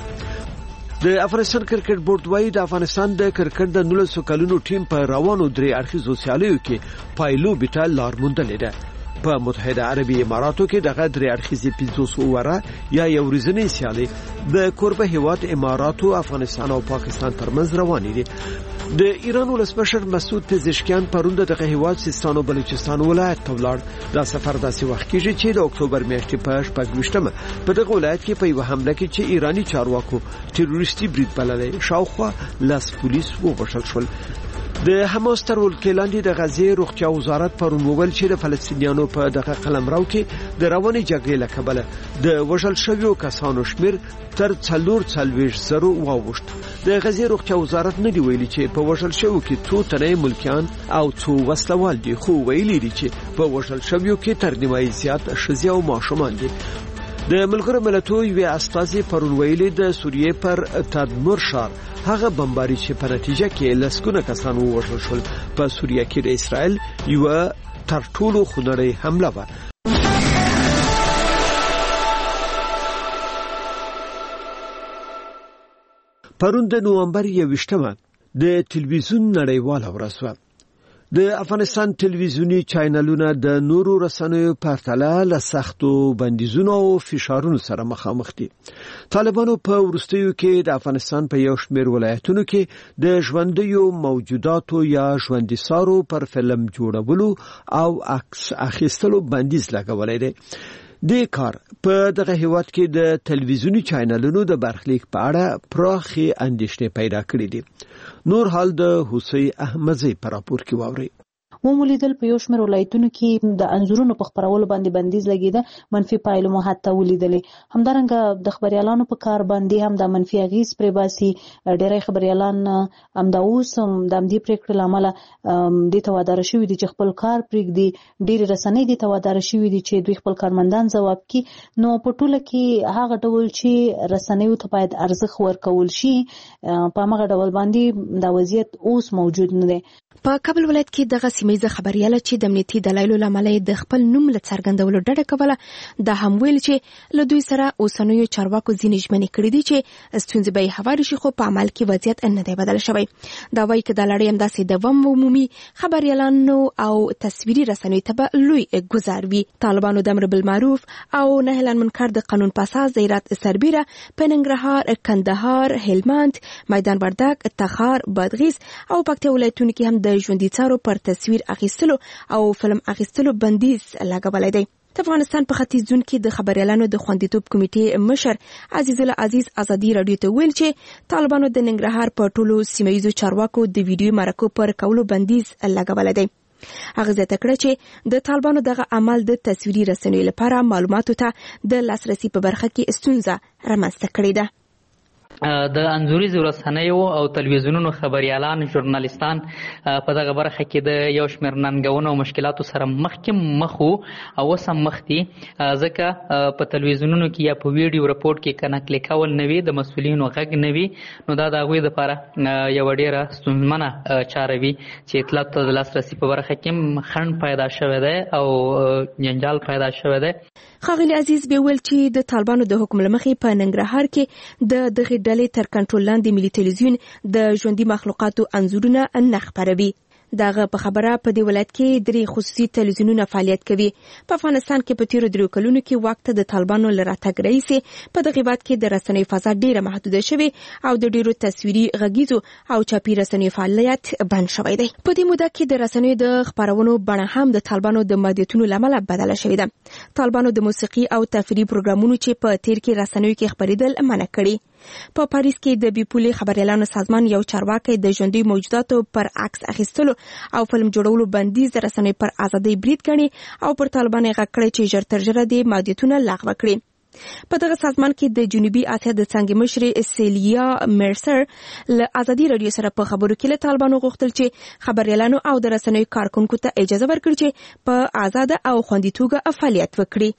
د افغانستان کرکټ بورډ وايي د افغانستان د کرکټ د 19 کلونو ټیم په روانو درې اړخیزو سیالیو کې پایلو بیټه لار موندلې ده. په متحده عربي اماراتو کې دغه درې اړخیزې 500 اوره یا یو ورځنۍ سیالي د کوربه هیواد اماراتو، افغانستان او پاکستان ترمنځ روانې دي. د ایران ولسمشر مسعود پزشکیان پرون دغه هیواد سیستان او بلوچستان ولایت ته ولاړ. دا سفر داسې وخت کېږي چې د اکتوبر میاشتې په 28مه په دغه ولایت کې په یو حمله کې چې ایرانی چارواکو تروریستي برید بللی، شاوخوا 10 پولیس ووژل شول. د حماس تر ولکې لاندې د غزې روغتیا وزارت پرون وویل چې د فلسطینیانو په دغه قلمرو کې د روانې جګړې له کبله د وژل شویو کسانو شمیر تر 440,000 واوښت. د غزې روغتیا وزارت نه دی ویلي چې په وژل شویو کې څو تنه ملکیان او څو وسلوال دي، خو ویلي دي چې په وژل شویو کې تر نیمایي زیات ښځې او ماشومان دي. د ملګرو ملتونو یو استازي پرون ویلي د سوریې پر تدمر ښار هغه بمباري چې په نتیجه کې لسګونه کسان ووژل شول په سوریه کې د اسرائیل یو تر ټولو خونړۍ حمله و. پرون د نوامبر 21مه د تلویزیون نړیواله ورځ وه. د افغانستان تلویزیونی چینلونه د نورو رسنیو په پرتله له سختو بندیزونو او فشارونو سره مخامخ دي. طالبانو په ورستیو کې د افغانستان په یو شمېر ولایتونو کې د ژوندیو موجوداتو یا ژوندي سارو پر فلم جوړولو او عکس اخیستلو بندیز لګولای دی. دې کار په دغه هیواد کې د تلویزیونی چینلونو د برخلیک په اړه پراخه اندېښنې پیدا کړې دي. نور حال د حسین احمدزی پر راپور کې واوري. ومولیدل په یو شمېر ولایتونو کې د انځورونو په خپرولو باندې بندیز لګیده، منفي پایلو مو حتی ولیدلې. همدارنګه د خبريالانو په کار باندې هم د منفي اغیز پرې باسي. ډېری خبريالان هم د اوس هم د دې پریکړې لامل د توادر شوې دي چې خپل کار پرېږدي. ډېری رسنۍ د توادر شوې دي چې دوی خپل کارمندان ځواب کړي. نو په ټوله کې هغه ډول چې رسنیو ته باید ارزښت ورکول شي، په هغه ډول باندې دا وضعیت اوس موجود نه دی. په کابل ولایت کې دغه سیمایي خبرياله چې د امنیتي دلایلو لامل د خپل نوم له څرګندولو ډډه کوله، دا هم ویل چې له دوی سره اوسنیو چارواکو ځینې ژمنې کړې دي چې ستونزې به هواري شي، خو په عمل کې وضعیت نه دی بدل شوی. دا وایي چې د لړۍ همداسې دوام عمومي خبريالانو او تصویري رسنیو ته به لوی ګزار وي. طالبانو د امر بالمعروف او نهي عن المنکر د قانون په اساس د هرات سربیره، په ننګرهار، کندهار، هلمند، میدان وردګ، تخار، بادغیس او پکتیا ولایتونو کې هم د ژوندي څارو پر تصویر اخیستلو او فلم اخیستلو بندیز لګولی دی. د افغانستان په ختیځ زون کې د خبريالانو د خوندیتوب کمیټې مشر عزیز العزیز ازادي رادیو ته ویل چې طالبانو د ننګرهار په ټولو سیمه ییزو چارواکو د ویډیو مرکو پر کولو بندیز لګولی دی. هغه زیاته کړه چې د طالبانو دغه عمل د تصویري رسنیو لپاره معلوماتو ته د لاسرسي په برخه کې ستونزه رامنځته کړې ده. د انځوریزو رسنیو او تلویزیونونو خبريالان ژورنالیستان په دغه برخه کې د یو شمېر ننګونو او مشکلاتو سره مخ او سم مخ دي، ځکه په تلویزیونونو کې یا په ویډیو رپورټ کې کنکل کول نه وي، د مسؤلینو غږ نه وي، نو دا د هغوی لپاره یو ډېره ستونزمنه چاره وي چې اطلاعاتو ته د لاسرسي په برخه کې خنډ پیدا شوی دی او جنجال پیدا شوی دی. ښاغلي عزیز به ویل چې د طالبانو د حکم له مخې په ننګرهار کې د دغه ډلې تر کنټرول لاندې ملي تلویزیون د ژوندي مخلوقاتو انځورونه نه خپروي. دغه په خبره په دې ولایت کې 3 خصوصي تلویزیونونه فعالیت کوي. په افغانستان کې په تیرو 3 کلونو کې وخت د طالبانو له راتګ راهیسې په دغه هېواد کې د رسنیو فضا ډېره محدوده شوې او د ډېرو تصویري غږیزو او چاپي رسنیو فعالیت بند شوی دی. په دې موده کې د رسنیو د خپرونو بڼه هم د طالبانو د محدودیتونو له امله بدله شوې ده. طالبانو د موسیقي او تفریحي پروګرامونو چې په تیر کې رسنیو کې خپرېدل منع کړي. په پاریس کې د بیپولي خبريالانو سازمان یو چارواکي د ژوندي موجوداتو پر عکس اخیستلو او فلم جوړولو بندیز د رسنیو پر ازادۍ برید ګڼي او پر طالبانو غږ کړی چې ژر تر ژره د محدودیتونه لغوه کړي. په دغه سازمان کې د جنوبي اسیا د څنګه مشر سیلیا مرسر له ازادي رادیو سره په خبرو کې له طالبانو غوښتل چې خبريالانو او د رسنیو کارکونکو ته اجازه ورکړي چې په آزاد او خوندي توګه فعالیت وکړي.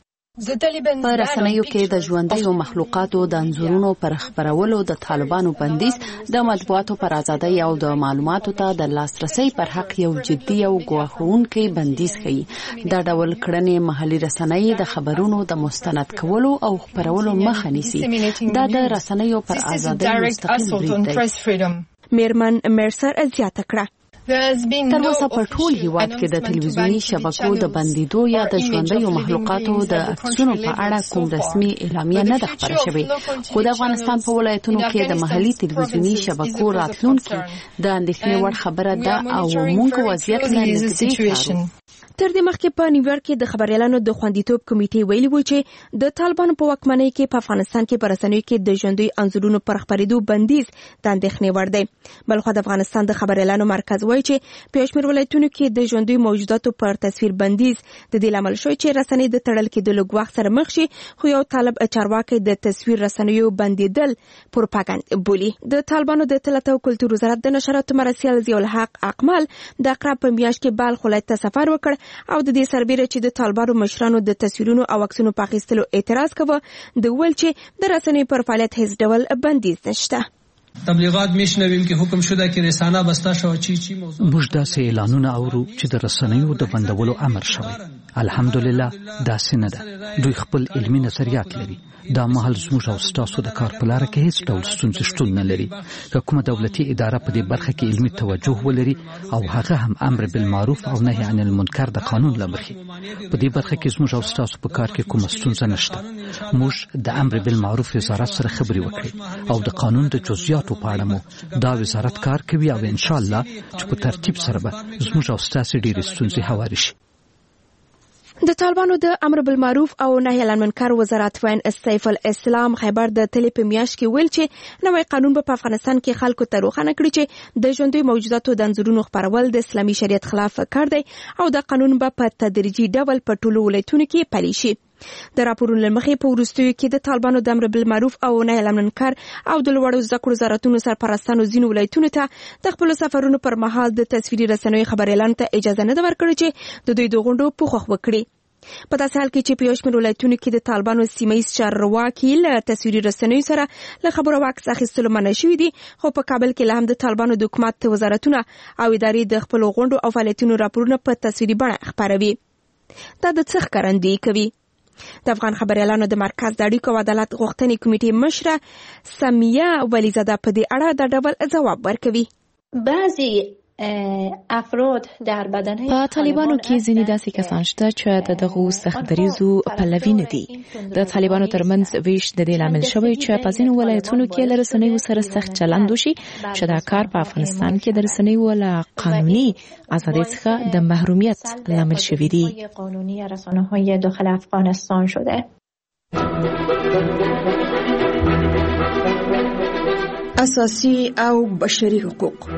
په رسنیو کې د ژوندیو مخلوقاتو د انځورونو پر خپرولو د طالبانو بندیز د مطبوعاتو پر ازادۍ او د معلوماتو ته د لاسرسي پر حق یو جدي او ګواښونکی بندیز ښیي. دا ډول کړنې محلي رسنۍ د خبرونو د مستند کولو او خپرولو مخه نیسي. دا د رسنیو پر ازادۍ مستقیم برید دی. میرمن مرسر زیاته کړه تر اوسه په ټول هیواد کې د تلویزیوني شبکو د بندیدو یا د ژوندیو مخلوقاتو د عکسونو په اړه کوم رسمي اعلامیه نه ده خپره شوې، خو د افغانستان په ولایتونو کې د محلي تلویزیوني شبکو راتلونکي د اندېښنې وړ خبره ده او موږ وضعیت له نږدې څارو. تر دې مخکې په نیویارک کې د خبريالانو د خوندیتوب کمیټې ویلي و چې د طالبانو په واکمنۍ کې په افغانستان کې په رسنیو کې د ژوندۍ انځورونو پر خپرېدو بندیز د اندېښنې وړ دی. بلخو د افغانستان د خبريالانو مرکز وایي چې په شمېر ولایتونو کې د ژوندۍ موجوداتو پر تصویر بندیز د دې لامل شوی چې رسنۍ د تړل کېدلو ګواښ سره مخ شي، خو یو طالب چارواکي د تصویر رسنیو بندیدل پروپاګاندا بولي. د طالبانو د اطلاعات او کلتور وزارت د نشراتو مرسیال ضیاء الحق اقمال د اقرا په میاشت کې بلخ ولایت ته سفر وکړ او د دې سربېره چې د طالبانو مشرانو د تصویرونو او عکسونو په اخیستلو اعتراض کوه، د ویل چې د رسنیو پر فعالیت هیڅ ډول بندیز نشته. تبلیغات میشنویم که حکم شده که رسانه بسته شود چی موضوع موږ داسې اعلانونه اورو چې د رسنیو د بندولو امر شوی. الحمدلله داسې نه ده. دوی خپل علمي نظریات لري. دا مهال زموږ او ستاسو د کار په لاره کې هیڅ ډول ستونزې شتون نه لري. که کومه دولتي اداره په دې برخه کې علمي توجه ولري او هغه هم امر بالمعروف او نهي عن المنکر د قانون له مخې، په دې برخه کې زموږ او ستاسو په کار کې کومه ستونزه نشته. موږ د امر بالمعروف وزارت سره خبرې وکړې او د قانون د جزئیاتو په اړه مو دا وزارت کار کوي او ان شاء الله چې په ترتیب سره به زموږ او ستاسو ډېرې ستونزې هوارې شي. د طالبانو د امر بالمعروف او نهي عن المنکر وزارت وین سیف الاسلام خیبر د تلې په میاشت کې ویل چې نوی قانون په افغانستان کې خلکو ته روښانه کړي چې د ژوندۍ موجوداتو د انځورونو خپرول د اسلامي شریعت خلاف کار دی او د قانون په تدریجي ډول په ټولو ولایتونو کې پلی شي. د راپورونو له مخې په وروستیو کې د طالبانو د امر بالمعروف او نهي عن المنکر او د لوړو زده کړو وزارتونو سرپرستانو ځینو ولایتونو ته د خپلو سفرونو پر مهال د تصویري رسنیو خبريالانو ته اجازه نه ده ورکړې چې د دوی د غونډو پوښښ وکړي. په داسې حال کې چې په یو شمېر ولایتونو کې د طالبانو سیمه ییز چارواکي له تصویري رسنیو سره له خبرو او عکس اخیستلو منع شوي دي، خو په کابل کې لا هم د طالبانو د حکومت وزارتونه او ادارې د خپلو غونډو او فعالیتونو راپورونه په تصویري بڼه خپروي. دا د څه ښکارندویي کوي؟ د افغان خبريالانو د مرکز د اړیکو او عدالت غوښتنې کمیټې مشره سمیه ولیزاده په دې اړه د ډول ځواب ورکوي. بعضی افراد در بدن په طالبانو کې ځینې داسې کسان شته چې د دغو سخت دریزو پلوي نه دي. د طالبانو ترمنځ ویش د دې لامل شوی چې په ځینو ولایتونو کې له رسنیو سره سخت چلند وشي چې دا کار په افغانستان کې د رسنیو له قانوني ازادۍ څخه د محرومیت لامل شوی دی. قانونی رسانه‌های داخل افغانستان شده. اساسی او بشري حقوق.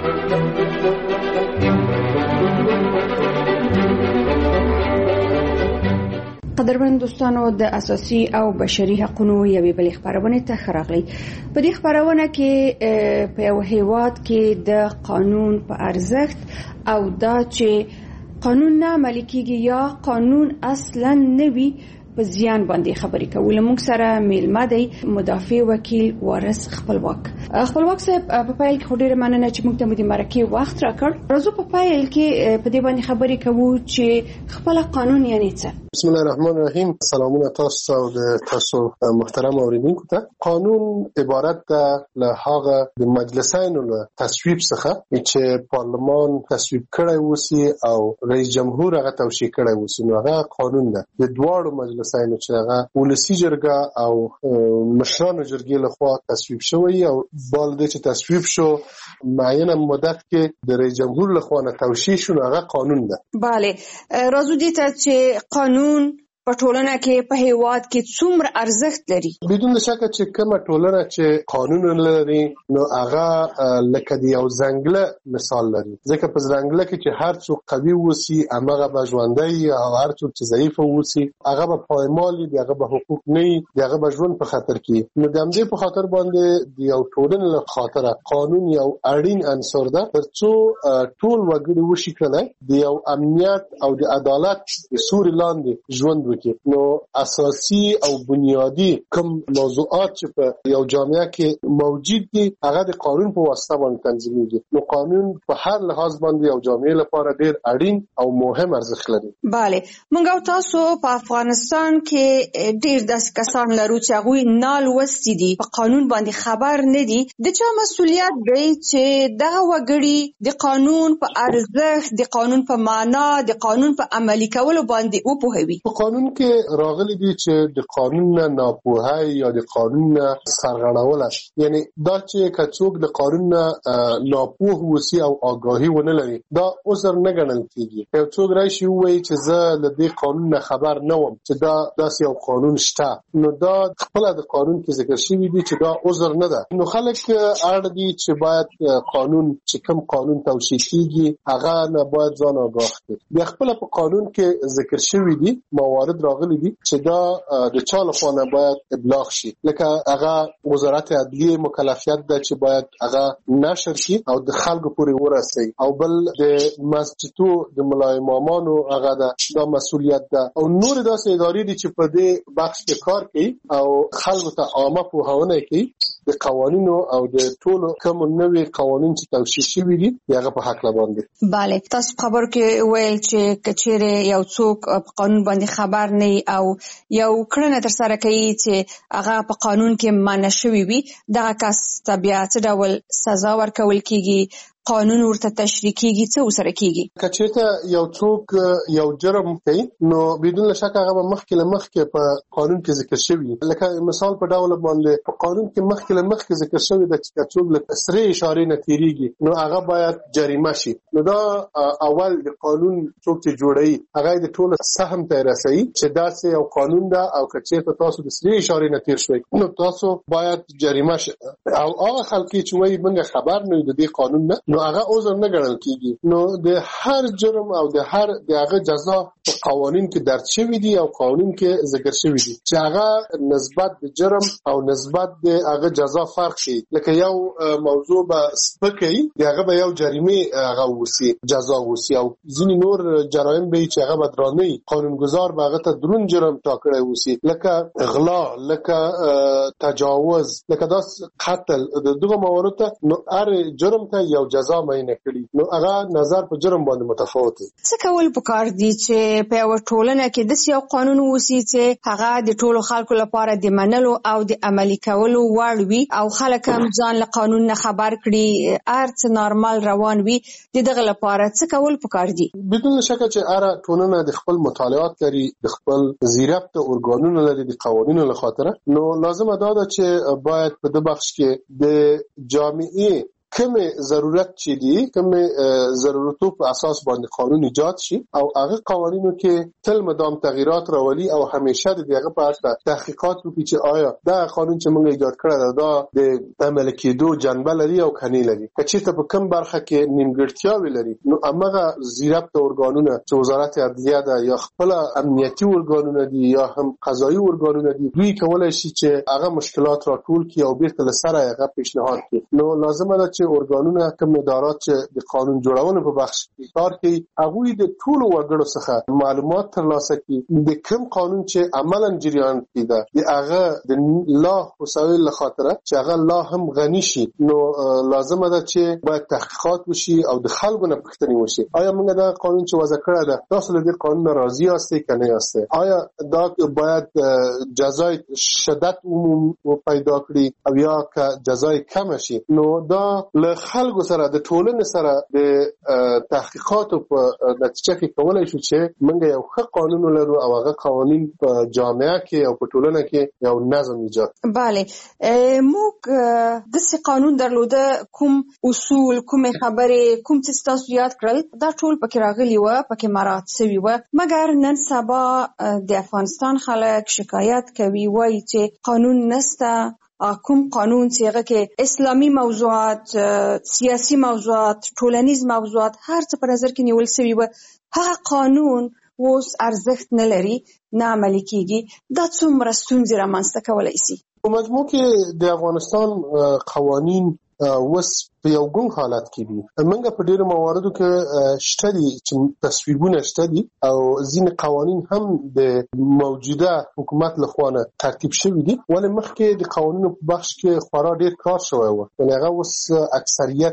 قدرمن دوستانو، د اساسي او بشري حقوقو یوې بلې خبرونه ته راغلي. په دې خبرونه کې په یو هیواد کې د قانون په ارزښت او دا چې قانون نه عملي کیږي یا قانون اصلا نه وي په زیان باندې خبرې کول. موږ سره میلمه دی مدافع وکیل وارث خپلواک. خپلواک صاحب، په پیل کې ډېر مننه چې موږ ته مو د مرکې وخت راکړ. راځو په پیل کې په دې باندې خبرې کوو چې خپل قانون یعنی څه. بسم الله الرحمن الرحیم. سلامونه تاسو او د تاسو محترم اوریدونکو ته. قانون عبارت ده له هغه د مجلسینو له تصویب څخه چې پارلمان تصویب کړی وسی او رئیس جمهور هغه توشیح کړی وسی، نو هغه قانون ده. د دواړو مجلسینو چې هغه ولسی جرګه او مشرانو جرګې لخوا تصویب شوی او بالده چې تصویب شو معینه مدت کې د رئیس جمهور لخوا نه توشیح شو، هغه قانون ده. bale راځو دې ته چې قانون په ټولنه کې په هیواد کې څومره ارزښت لري. بدون شک چې کومه ټولنه چې قانون لري نو هغه لکه د یو ځنګله مثال لري، ځکه په ځنګله کې چې هر څوک قوي وسی هغه به ژوندۍ او هر څوک چې ضعیف وسی هغه به پایمالي دی، هغه به حقوق نه دی، هغه به ژوند په خطر کې. نو د همدې په خاطر باندې د یو ټولنې له خاطره قانون یو اړین عنصر ده ترڅو ټول وګړي وشي کړي د یو امنیت او د عدالت سوري لاندې ژوند وکړي. نو اساسي او بنیادی کوم موضوعات چې په یو جامعه کې موجود دي هغه د قانون په واسطه باندې تنظیمېږي. نو قانون په هر لحاظ باندې یو جامعه لپاره ډېر اړین او مهم ارزښت لري. bale موږ او تاسو په افغانستان کې ډېر داسې کسان لرو چې هغه نال وستي دي، په قانون باندې خبر نه دي. د چا مسؤلیت دی چې دغه وګړي د قانون په ارزښت، د قانون په معنا، د قانون په عملي کولو باندې وپوهوي؟ په قانون کې راغلي دي چې د قانون نه ناپوهي یا د قانون نه سرغړونه، یعنی دا چې کڅوګ د قانون نه ناپوه وسی او آگاهی ونه لري دا عذر نه ګڼل کیږي. یو څوک راشي وایي چې زه له دې قانون نه خبر نه وم چې دا داسې یو قانون شته، نو دا خپل د قانون کې ذکر شوی دی چې دا عذر نه ده. نو خلک اړ دي چې باید قانون چې کوم قانون توشیح کیږي هغه نه باید ځان آگاه کړي. بیا خپل په قانون کې ذکر شوی دي موارد راغلي دي چې دا د چا لخوا نه باید ابلاغ شي، لکه هغه وزارت عدلیه مکلفیت ده چې باید هغه نشر شي او د خلکو پورې ورسي، او بل د مسجدو د ملا امامانو هغه دا مسؤلیت ده، او نور داسې ادارې دي چې په دې بخش کې کار کوي او خلکو ته عامه پوهاونه کوي د قوانینو او د ټولو کوم نوې قوانین چې توشیح شوي دي هغه په حق باندې. bale تاسو خبر کې ویل چې کچېره یو څوک په قانون باندې خبر نه او یو کړنه تر سره کوي چې هغه په قانون کې معنی شوی وي، دغه کس طبيعت ډول سزا ورکول کیږي، قانون ورته تشریح کیږي، څه وسره کیږي؟ کچېته یو څوک یو جرم کوي نو بدون شک هغه مخکې په قانون کې ذکر شوی، لکه مثال په ډول باندې په قانون کې مخکې ذکر شوی د څوک له سره اشاره نه تیریږي نو هغه باید جریمه شي. نو دا اول د قانون څوک چې جوړي هغه د ټول سهم ته رسي چې دا یو قانون ده او کچېته تاسو د سره اشاره نه تیر شوي نو تاسو باید جریمه شي. او هغه خلک چې وایي موږ خبر نه د دې قانون نه نو هغه عذر نه ګڼل کیږي. نو د هر جرم او د هغه جزا په قوانین کې درج شوی دي او قانون کې ذکر شوی دي چې هغه نسبت د جرم او نسبت د هغه جزا فرق شي. لکه یو موضوع به سپکې هغه به یو جریمه هغه وسی جزا وسی، او ځینې نور جرایم به چې هغه بدرانه قانونګذار به هغه ته درون جرم ټاکلی وسی، لکه غلا، لکه تجاوز، لکه داس قتل. دغه موارد نو هر جرم ته یو جزا معینه کړي نو هغه نظر په جرم باندې متفاوت دی. څه کول پکار دي چې په یو ټولنه کې د یو قانون وسی چې هغه د ټولو خلکو لپاره د منلو او د عملي کولو وړ وي او خلک هم ځان له قانون نه خبر کړي ارڅ نارمل روان وي دغه لپاره څه کول پکار دي؟ بدون شک چې اره ټولنه د خپل مطالعات لري د خپل زیربط ارګانونو لري د قوانینو لخاطر نو لازم ده چې باید په د بخش کې د جامعي کومه ضرورت چي دي کومه ضرورتو په اساس باندې قانون ایجاد شي او هغه قوانینو کې تل مدام تغییرات راولي او همیشه دغه په اړه تحقیقات وکړي چې آیا دا قانون چې موږ ایجاد کړی دا د عمل کېدو جنبه لري او کني لري چې ته په کوم برخه کې نیمګړتیاوې لري نو هغه زیربط ارګانونه چې وزارت عدلیه ده یا خپل امنیتي ارګانونه دي یا هم قضایي ارګانونه دي دوی کولای شي چې هغه مشکلات راټول کړي او بیرته لسره هغه پیشنهاد کړي نو لازمه ده ارګانونه کوم ادارات چې د قانون جوړونې په بخش کې کار کوي هغه د ټولو وګړو څخه معلومات ترلاسه کړي د کوم قانون چې عملاً جریان کیده د هغه د لا وسایل لخاطر چې هغه لا هم غني شي نو لازمه ده چې باید تحقیقات وشي او د خلکو نه پوښتنه وشي آیا موږ دا قانون چې وضع کړی ده تاسو له دې قانون راضي یاست کنه یاست آیا دا باید جزای شدت عموم پیدا کړي او یا که جزای کم شي نو دا له خلکو سره د ټولنې سره د تحقیقاتو په نتیجه کې کولای شو چې موږ یو ښه قانون لرو او هغه قوانین په جامعه کې او په ټولنه کې یو نظم ایجاد. بله موږ د قانون درلوده کوم اصول کوم خبره کوم څه تاسو یاد کړل دا ټول پکې راغلي و پکې مراعات شوی و مګر نن سبا د افغانستان خلک شکایت کوي وایي چې قانون نسته کوم قانون چې هغه کې اسلامي موضوعات سیاسي موضوعات ټولنیز موضوعات هر څه په نظر کې نیول شوی و هغه قانون اوس ارزښت نه لري نه عملي کیږي دا څومره ستونزې رامنځته کولی شي؟ په مجموع کې د افغانستان قوانین وس په یو ګون حالت کې دي موږ په ډیرو مواردو کې شته دي چې تصویبونه شته دي او ځینې قوانین هم د موجوده حکومت لخوا ترتیب شوي دي ولې مخکې د قوانینو په بخش کې خورا ډیر کار شوی و یعنې هغه اوس اکثریت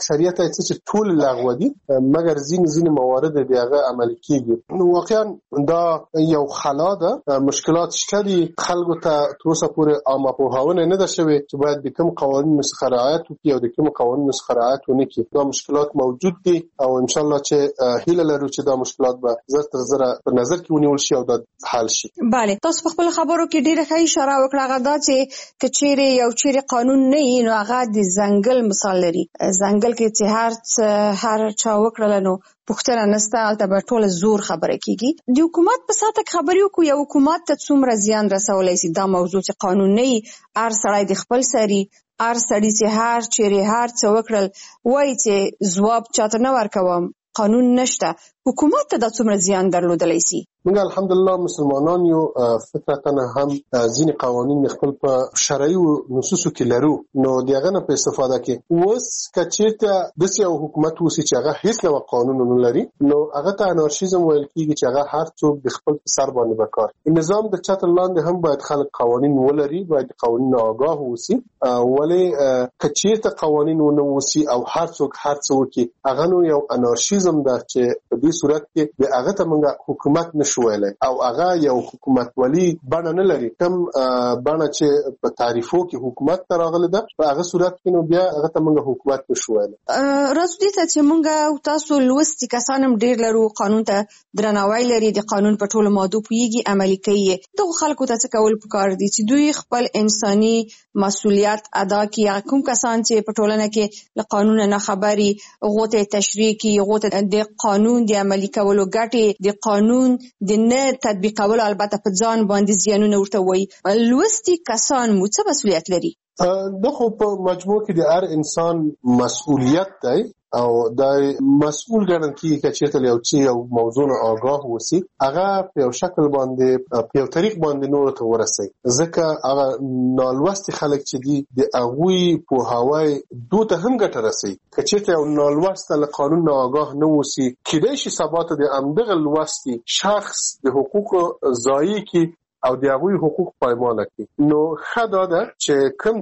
چې ټول لغوه دي مګر ځینې موارد د هغه عملي کېږي نو واقعا دا یو خلا ده مشکلات شته دي خلکو ته تر اوسه پورې عامه پوهاونه نه ده شوې چې باید د کوم قوانینو څخه رعایت وکړي او د کوم قوانینو څخه رعایت ونه کړي دا مشکلات موجود دي او ان شاء الله چې هیله لرو چې دا مشکلات به زر تر زر په نظر کې ونیول شي او دا حل شي. بله تاسو په خپل خبرو کې ډیره ښه اشاره وکړه هغه دا چې کچېرې یو چیرې قانون نه وي نو هغه د ځنګل مثال لري ځنګل کې چې هر چا وکړل نو پوښتنه نشته البته به ټول زور خبره کیږي د حکومت په ساته خبرې کو یو حکومت ته څومره زیان رسولای شي دا موضوع چې قانون نه وي هر سړی د خپل سری هر سړی چې هر چیرې هر څه وکړل وایي چې ځواب چاته نه ورکوم قانون نشته حکومت ته د څومره زیان درلودلی شي؟ موږ الحمدلله مسلمانان یو فطرتاً هم ځینې قوانین خپل په شرعي نصوصو کې لرو نو دغه نه په استفاده کې اوس کچېرته د یو حکومت وسی چې هغه هیڅ له قانون نه لري نو هغه ته انارشیزم ویل کېږي چې هغه هر څوک د خپل سر باندې وکړي نظام د چتر لاندې هم باید خلک قوانین ولري باید قوانین آگاه وسی ولی کچېرته قوانین ونه وسی او هر څوک هر څه وکړي هغه نو یو انارشیزم ده چې په دې صورت کې د هغه ته موږ حکومت نشویل او هغه یو حکومت ولی بڼه نه لري کوم بڼه چې په تعریفو کې حکومت راغله ده په هغه صورت کې نو بیا هغه ته موږ حکومت نشویل. راځو دې ته چې موږ تاسو لوستي کسانم ډیر لرو قانون ته درناوی لري د قانون په ټولو ماده پوهیږي عملي کوي دغه خلکو ته څه کول پکار دي چې دوی خپل انساني مسؤلیت ادا کړي کوم کسان چې په ټولنه کې له قانون نه خبري غوته تشریح کوي غوته د قانون د عملي کولو ګټې د قانون د نه تطبیقولو البته په ځان باندې زیانونه ورته وایي لوستي کسان مو څه مسؤلیت لري؟ دغه په مجموع کې د هر انسان مسؤلیت دی او دا مسؤل ګڼل کیږي چې یو څه یو موضوع آگاه وسی هغه په یو شکل باندې په یو طریق باندې نور ته ورسي ځکه هغه نالوستي خلک چې دي د هغوی په هواي دوته هم ګټه رسي چې یو نالوسته له قانون آگاه نه وسی کېدای شي ثبات د امدغه لوستي شخص د حقوق ضایع کی او د هغوی حقوق پایمال کړي نو خدای دا چې کوم څوک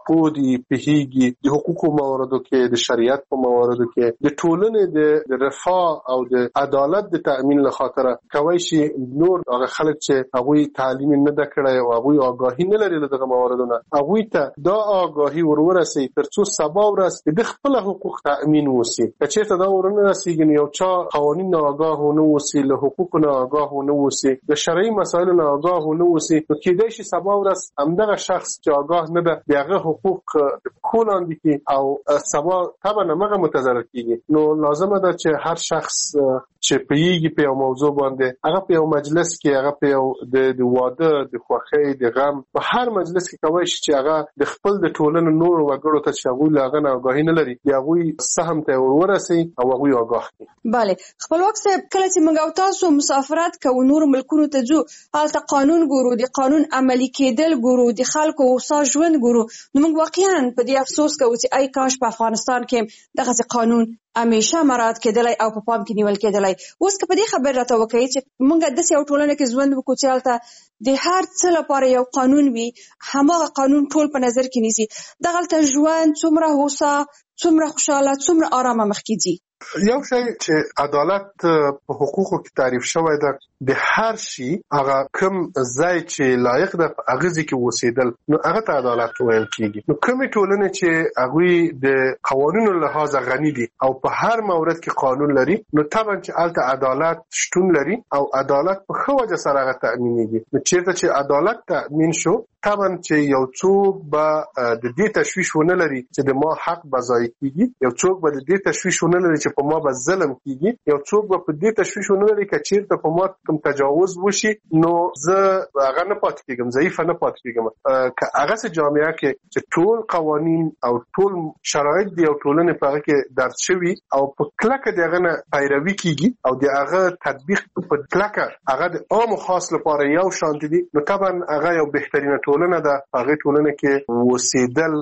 پودي پهیږي د حقوقو مواردو کې د شریعت په مواردو کې د ټولنې د رفاه او د عدالت د تأمین لخاطر کوي چې نور هغه خلک چې هغه تعلیم نه د کړای او هغه آگاهی نه لري دغه مواردونه هغه ته دا آگاهی ورورسي ترڅو سبا ورځ د خپل حقوق تأمین وسی چې دا ورنه رسیږي یو چا قوانین آگاه نه وسی له حقوق نه آگاه نه وسی د شرعي مسایلو نه آگاه نه وسی نو کېدای شي سبا ورځ همدغه شخص چې آگاه نه ده دغه حقوق کولاندې کی او سبا طبعا هغه متضرر کیږي نو لازمه ده چې هر شخص چې پیږي په موضوع باندې هغه په یو مجلس کې هغه په یو د واده د خوښۍ د غم په هر مجلس کې کوي چې هغه د خپل د ټولنې نور وګړو ته چې هغه لاغه نه آگاهی نه لري یا هغه سهم ته ورسي او هغه آگاه دي. bale خپلواک صاحب کله چې موږ او تاسو مسافرت کوو نور ملکونو ته ځو هلته قانون ګورو د قانون عملی کېدل ګورو د خلکو اوسه ژوند ګورو نو موږ واقعا په دې افسوس کوو چې ای کاش په افغانستان کې دغه قانون همیشه مراعات کېدلای او په پام کې نیول کېدلای. اوس که په دې خبر راته وکړئ چې موږ د یو ټولنه کې ژوند وکړو چې هلته د هر څه لپاره یو قانون وي هماغه قانون ټول په نظر کې نیسي دغلته ژوند څومره هوسا څومره خوشاله څومره آرامه مخکې ځي. یو شی چې عدالت په حقوقو کې تعریف شوی ده د هر شي هغه کوم ځای چې لایق ده هغه ځکه وسیدل نو هغه ته عدالت ویل کیږي. نو کومې ټولنې چې هغه د قوانینو لحاظ غني دي او په هر مورد کې قانون لري نو طبعا چې الته عدالت شتون لري او عدالت په خو وجه سره هغه تأمینېږي. نو چیرته چې عدالت تأمین شو طبعا چې یو څوک به د دې تشویش ونه لري چې د ما حق بځای کیږي یو څوک به د دې تشویش ونه لري چې په ما به ظلم کیږي یو څوک به په دې تشویش ونه لري چې چیرته په ما کوم تجاوز وشي نو زه هغه نه پاتې کېږم ضعیف نه پاتې کېږم که هغه سه جامعه کې چې ټول قوانین او ټول شرایط دی او ټولنه په هغه کې درد شوی او په کلکه دغه نه پیروي کیږي او دغه تطبیق په کلکه هغه د عام خاص لپاره یو شانت دي نو طبعا هغه یو بهترینه ټولنه ده هغه ټولنه کې وسیدل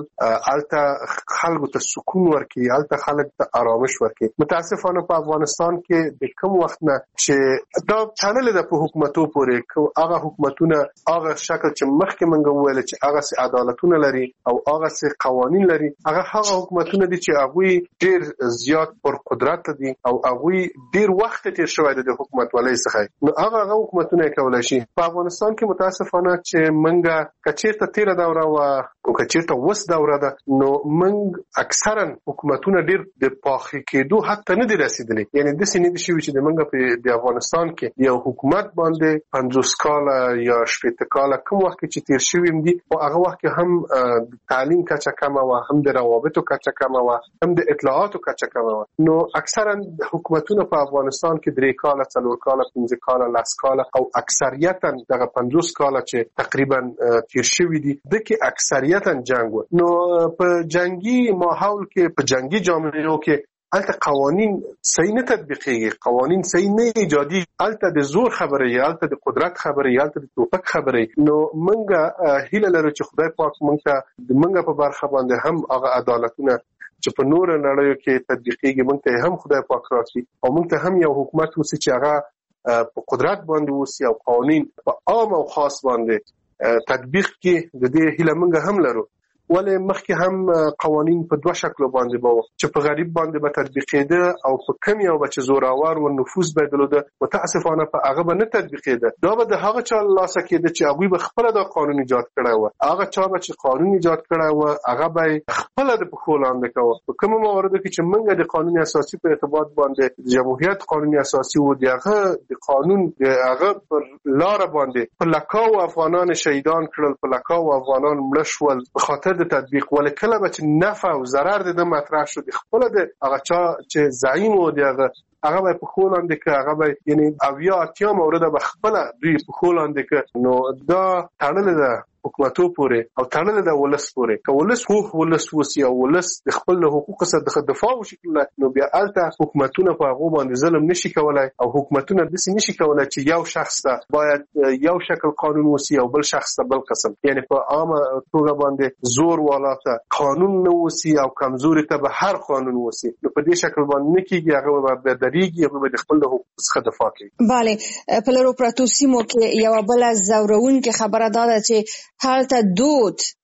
الته خلکو ته سکون ورکي الته خلک ته آرامش ورکي. متاسفانه په افغانستان کې د کوم وخت نه چې دا چانل د په حکومتو پورې هغه حکومتونه هغه شکل چې مخکې منګو ویل چې هغه سي عدالتونه لري او هغه سي قوانين لري هغه حکومتونه دي چې هغه ډیر زیات پر قدرت دي او هغه ډیر وخت تیر شوی د حکومت ولې څخه نو هغه حکومتونه کولای شي. په افغانستان کې متاسفانه چې منګه کچېرته تیر دوره او کچېرته وس دوره ده نو منګ اکثرا حکومتونه ډیر د پاخي کېدو حتی نه دي رسیدلي یعنی د سینې د شوی چې د منګه په افغانستان کې یو حکومت باندې 50 کاله یا 60 کاله کوم وخت چې تیر شوی دي او هغه وخت کې هم تعلیم کچه کم او هم د روابطو کچه کم او هم د اطلاعاتو کچه کم نو اکثرا حکومتونه په افغانستان کې 3 کاله 4 کاله 5 کاله 10 کاله او اکثریتا دغه 50 کاله چې تقریبا تیر شوی دي د کې اکثریتا جنگ نو په جنگي ماحول کې په جنگي جامعو کې الته قوانین صحیح نه تطبیقېږي قوانین صحیح نه ایجادي الته د زور خبره یا الته د قدرت خبره یا الته د توپک خبره نو منګه هیله لرو چې خدای پاک منګه په برخه باندې هم هغه عدالتونه چې په نور نړیو کې تطبیقېږي منګه هم خدای پاک راځي او منګه هم یو حکومت وسی چې هغه په قدرت باندې وسی او قوانین په عام او خاص باندې تطبیق کې د دې هیله منګه هم لرو. ولې مخکې هم قوانین په دوه شکل باندې به چې په غریب باندې به تطبیقېده او په کم یو بچ زوراور او نفوذ بدلوده متاسفانه په هغه به نه تطبیقېده دا به د هغه چا لاسه کېده چې هغه به خپل د قانون ایجاد کړی و هغه چا به چې قانون ایجاد کړی و هغه به خپل د پخولاندې کوي په کوم موارد کې چې موږ د قانون اساسي په اعتبار باندې د جمهوریت قانون اساسي و دغه د قانون دغه پر لار باندې په لکاو افغانان شهیدان کړل په لکاو افغانان مړ شول په خاطر د تطبیق ولې کله به چې نفع او ضرر د مطرح شو د خپل د هغه چا چې زعیم و دغه هغه به په خولاندې کې هغه به یعنی اویا اتیا مورد به خپل دوی په خولاندې کې نو دا تړل ده حکومتو پورې او تړل ده ولس پورې که ولس ولس وسی او ولس د خپل حقوق سره د دفاع وشي نو بیا الته حکومتونه په هغه باندې ظلم نشي کولای او حکومتونه د سې نشي کولای چې یو شخص ته باید یو شکل قانون وسی او بل شخص ته بل قسم یعنی په عامه توګه باندې زور والاته قانون نو وسی او کمزوري ته به هر قانون وسی نو په دې شکل باندې نه کیږي هغه به دریږي هغه به خپل حقوق څخه دفاع کوي. bale په لرو پراتو سیمو کې یو بل زورون کې خبره ده چې هلته دود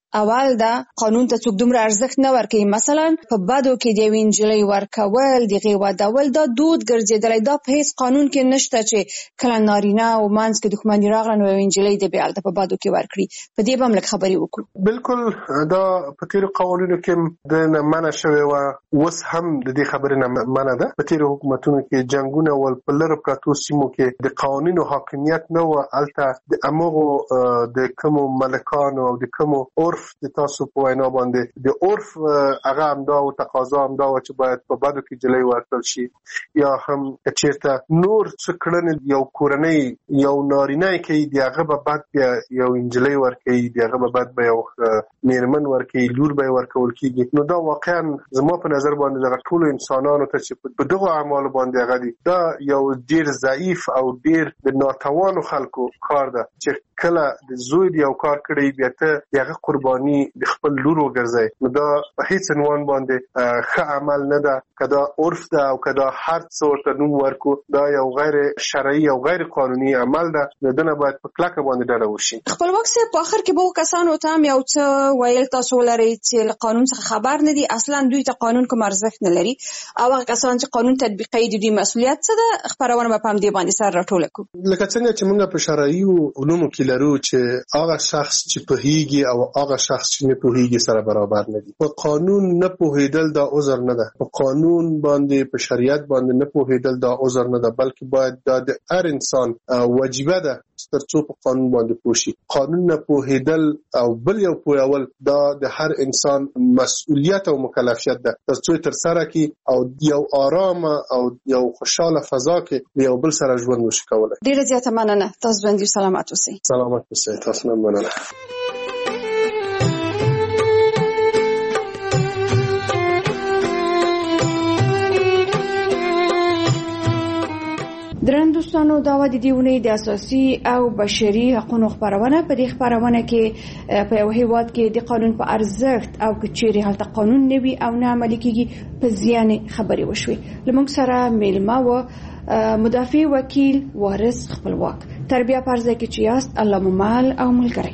اول دا قانون ته څوک دومره ارزښت نه ورکوي. مثلا په بدو کې د یوې نجلۍ ورکول، د هغې ودول، دا دود ګرځېدلی. دا په هیڅ قانون کې نشته چې کله نارینه او منځ کې دښمني راغله نو یوې نجلۍ د بیا هلته په بدو کې ورکړي. په دې به هم لږ خبرې وکړو. بالکل دا په تېرو قوانینو کې د نه منع شوې وه، اوس هم د دې خبرې نه منع ده. په تېرو حکومتونو کې جنګونه ول، په لرو پرتو سیمو کې د قوانینو حاکمیت نه و. هلته د همغو د کومو ملکانو او د کومو عرف د تاسو په وینا باندې د عرف هغه همدا او تقاضا همدا و چې باید په بدو کې جلۍ ورکړل شي. یا هم چېرته نور څه کړنې یو کورنۍ یو نارینه کوي، د هغه به بد بیا یو نجلۍ ورکوي، د هغه به بد به یو میرمن ورکوي، لور به یې ورکول کېږي. نو دا واقعا زما په نظر باندې دغه ټولو انسانانو ته چې په دغو اعمالو باندې هغه دي، دا یو ډېر ضعیف او ډېر د ناتوانو خلکو کار ده چې کله د زوی یو کار کړی بیا ته هغه قرباني د خپل لور وګرځي. نو دا په هیڅ عنوان باندې ښه عمل نه ده. که دا عرف ده او که دا هر څه ورته نوم ورکو، دا یو غیر شرعي او غیر قانوني عمل ده. نو دنه باید په کلکه باندې ډډه وشي. خپلواک صاحب، په آخر کې به کسانو ته هم یو څه ویل تاسو ولرئ چې له قانون څخه خبر نه دي، اصلا دوی ته قانون کوم ارزښت نه لري، او هغه کسان چې قانون تطبیقوي د دوی مسؤلیت څه ده؟ خبرونه به په همدې باندې سر راټوله کړو. لکه څنګه چې موږ په شرعي علومو کې لرو چې هغه شخص چې پوهیږي او هغه شخص چې نه پوهیږي سره برابر نه دي. په قانون نه پوهیدل دا عذر نه ده. په قانون باندې په شریعت باندې نه پوهیدل دا عذر نه ده، بلکې باید دا د هر انسان واجبه ده ترڅو په قانون باندې پوه شي. قانون نه پوهیدل او بل یو پوهول دا د هر انسان مسؤلیت او مکلفیت ده ترڅو تر سره کی او یو آرام او یو خوشاله فضا کې یو بل سره ژوند وشي کولای. ډیره زیاته مننه. تاسو باندې سلامات اوسئ. سلامات اوسئ. تاسو نه مننه. درن دوستانو، دا و د دې اونۍ د اساسي او بشري حقوقو خبرونه. په دې خبرونه کې په یو هیواد کې د قانون په ارزښت او کچېرې هلته قانون نه وي او نه عملي کېږي په زیان خبرې وشوې. لمونږ سره میلمه و مدافع وکیل وارث خپلواک. تربیه پرځای کې چې یاست، الله مو مال او ملګری.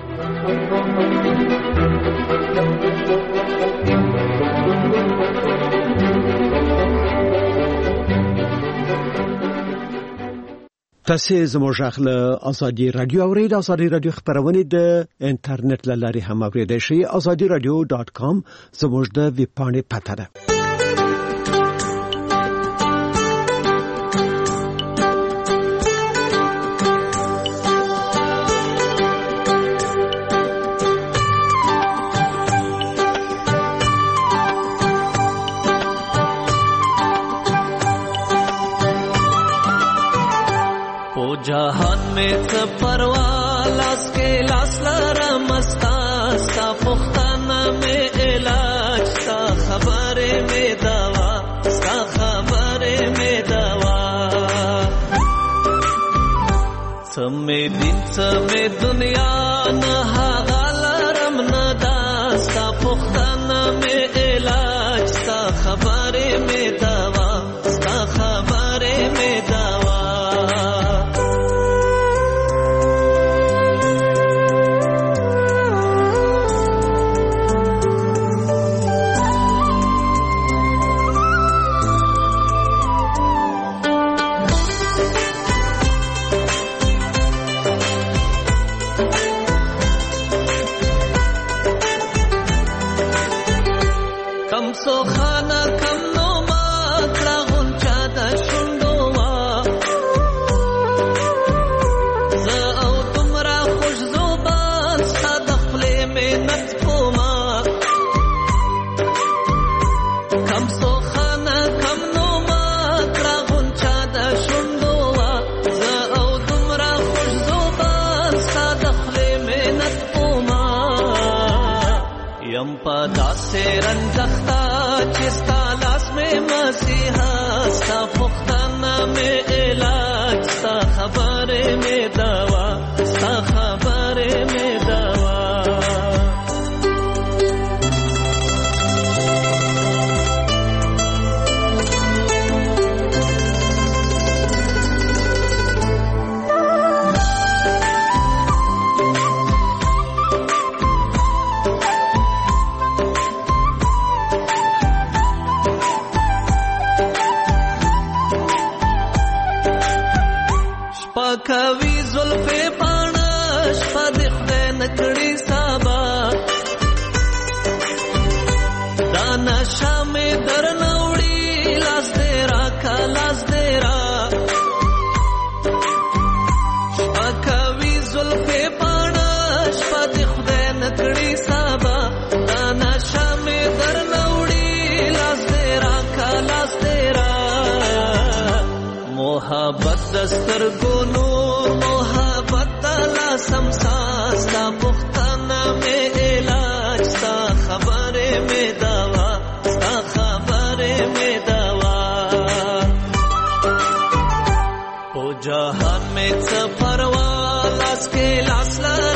تاسو زموږ خپل ازادي رادیو اورید. ازادي رادیو خبرونه د انټرنیټ لاري هم اوریدئ شئ. azadiradio.com زموږ د ویب پاڼې پته ده. जहान में परवा लास के लास लरा मस्ता सा पुख्ताना में इलाज सा खबरे में दवा सा खबरे में दवा समे दिन समे दुनिया न हागालरम न दास्ता पुख्ताना में इलाज सा खबरे में दवा सा खबरे में दवा से रंजख्ता चिस्ता लास में मसीहा सा पुख्ताना में इलाज सा खबरे में दवा सा खबरे में दवा دستر ګونو محبت لا سمسا ستا پختانه مې علاج ستا خبره مې دوا ستا خبره مې دوا او جهان مې څه پروا لاس کې لاس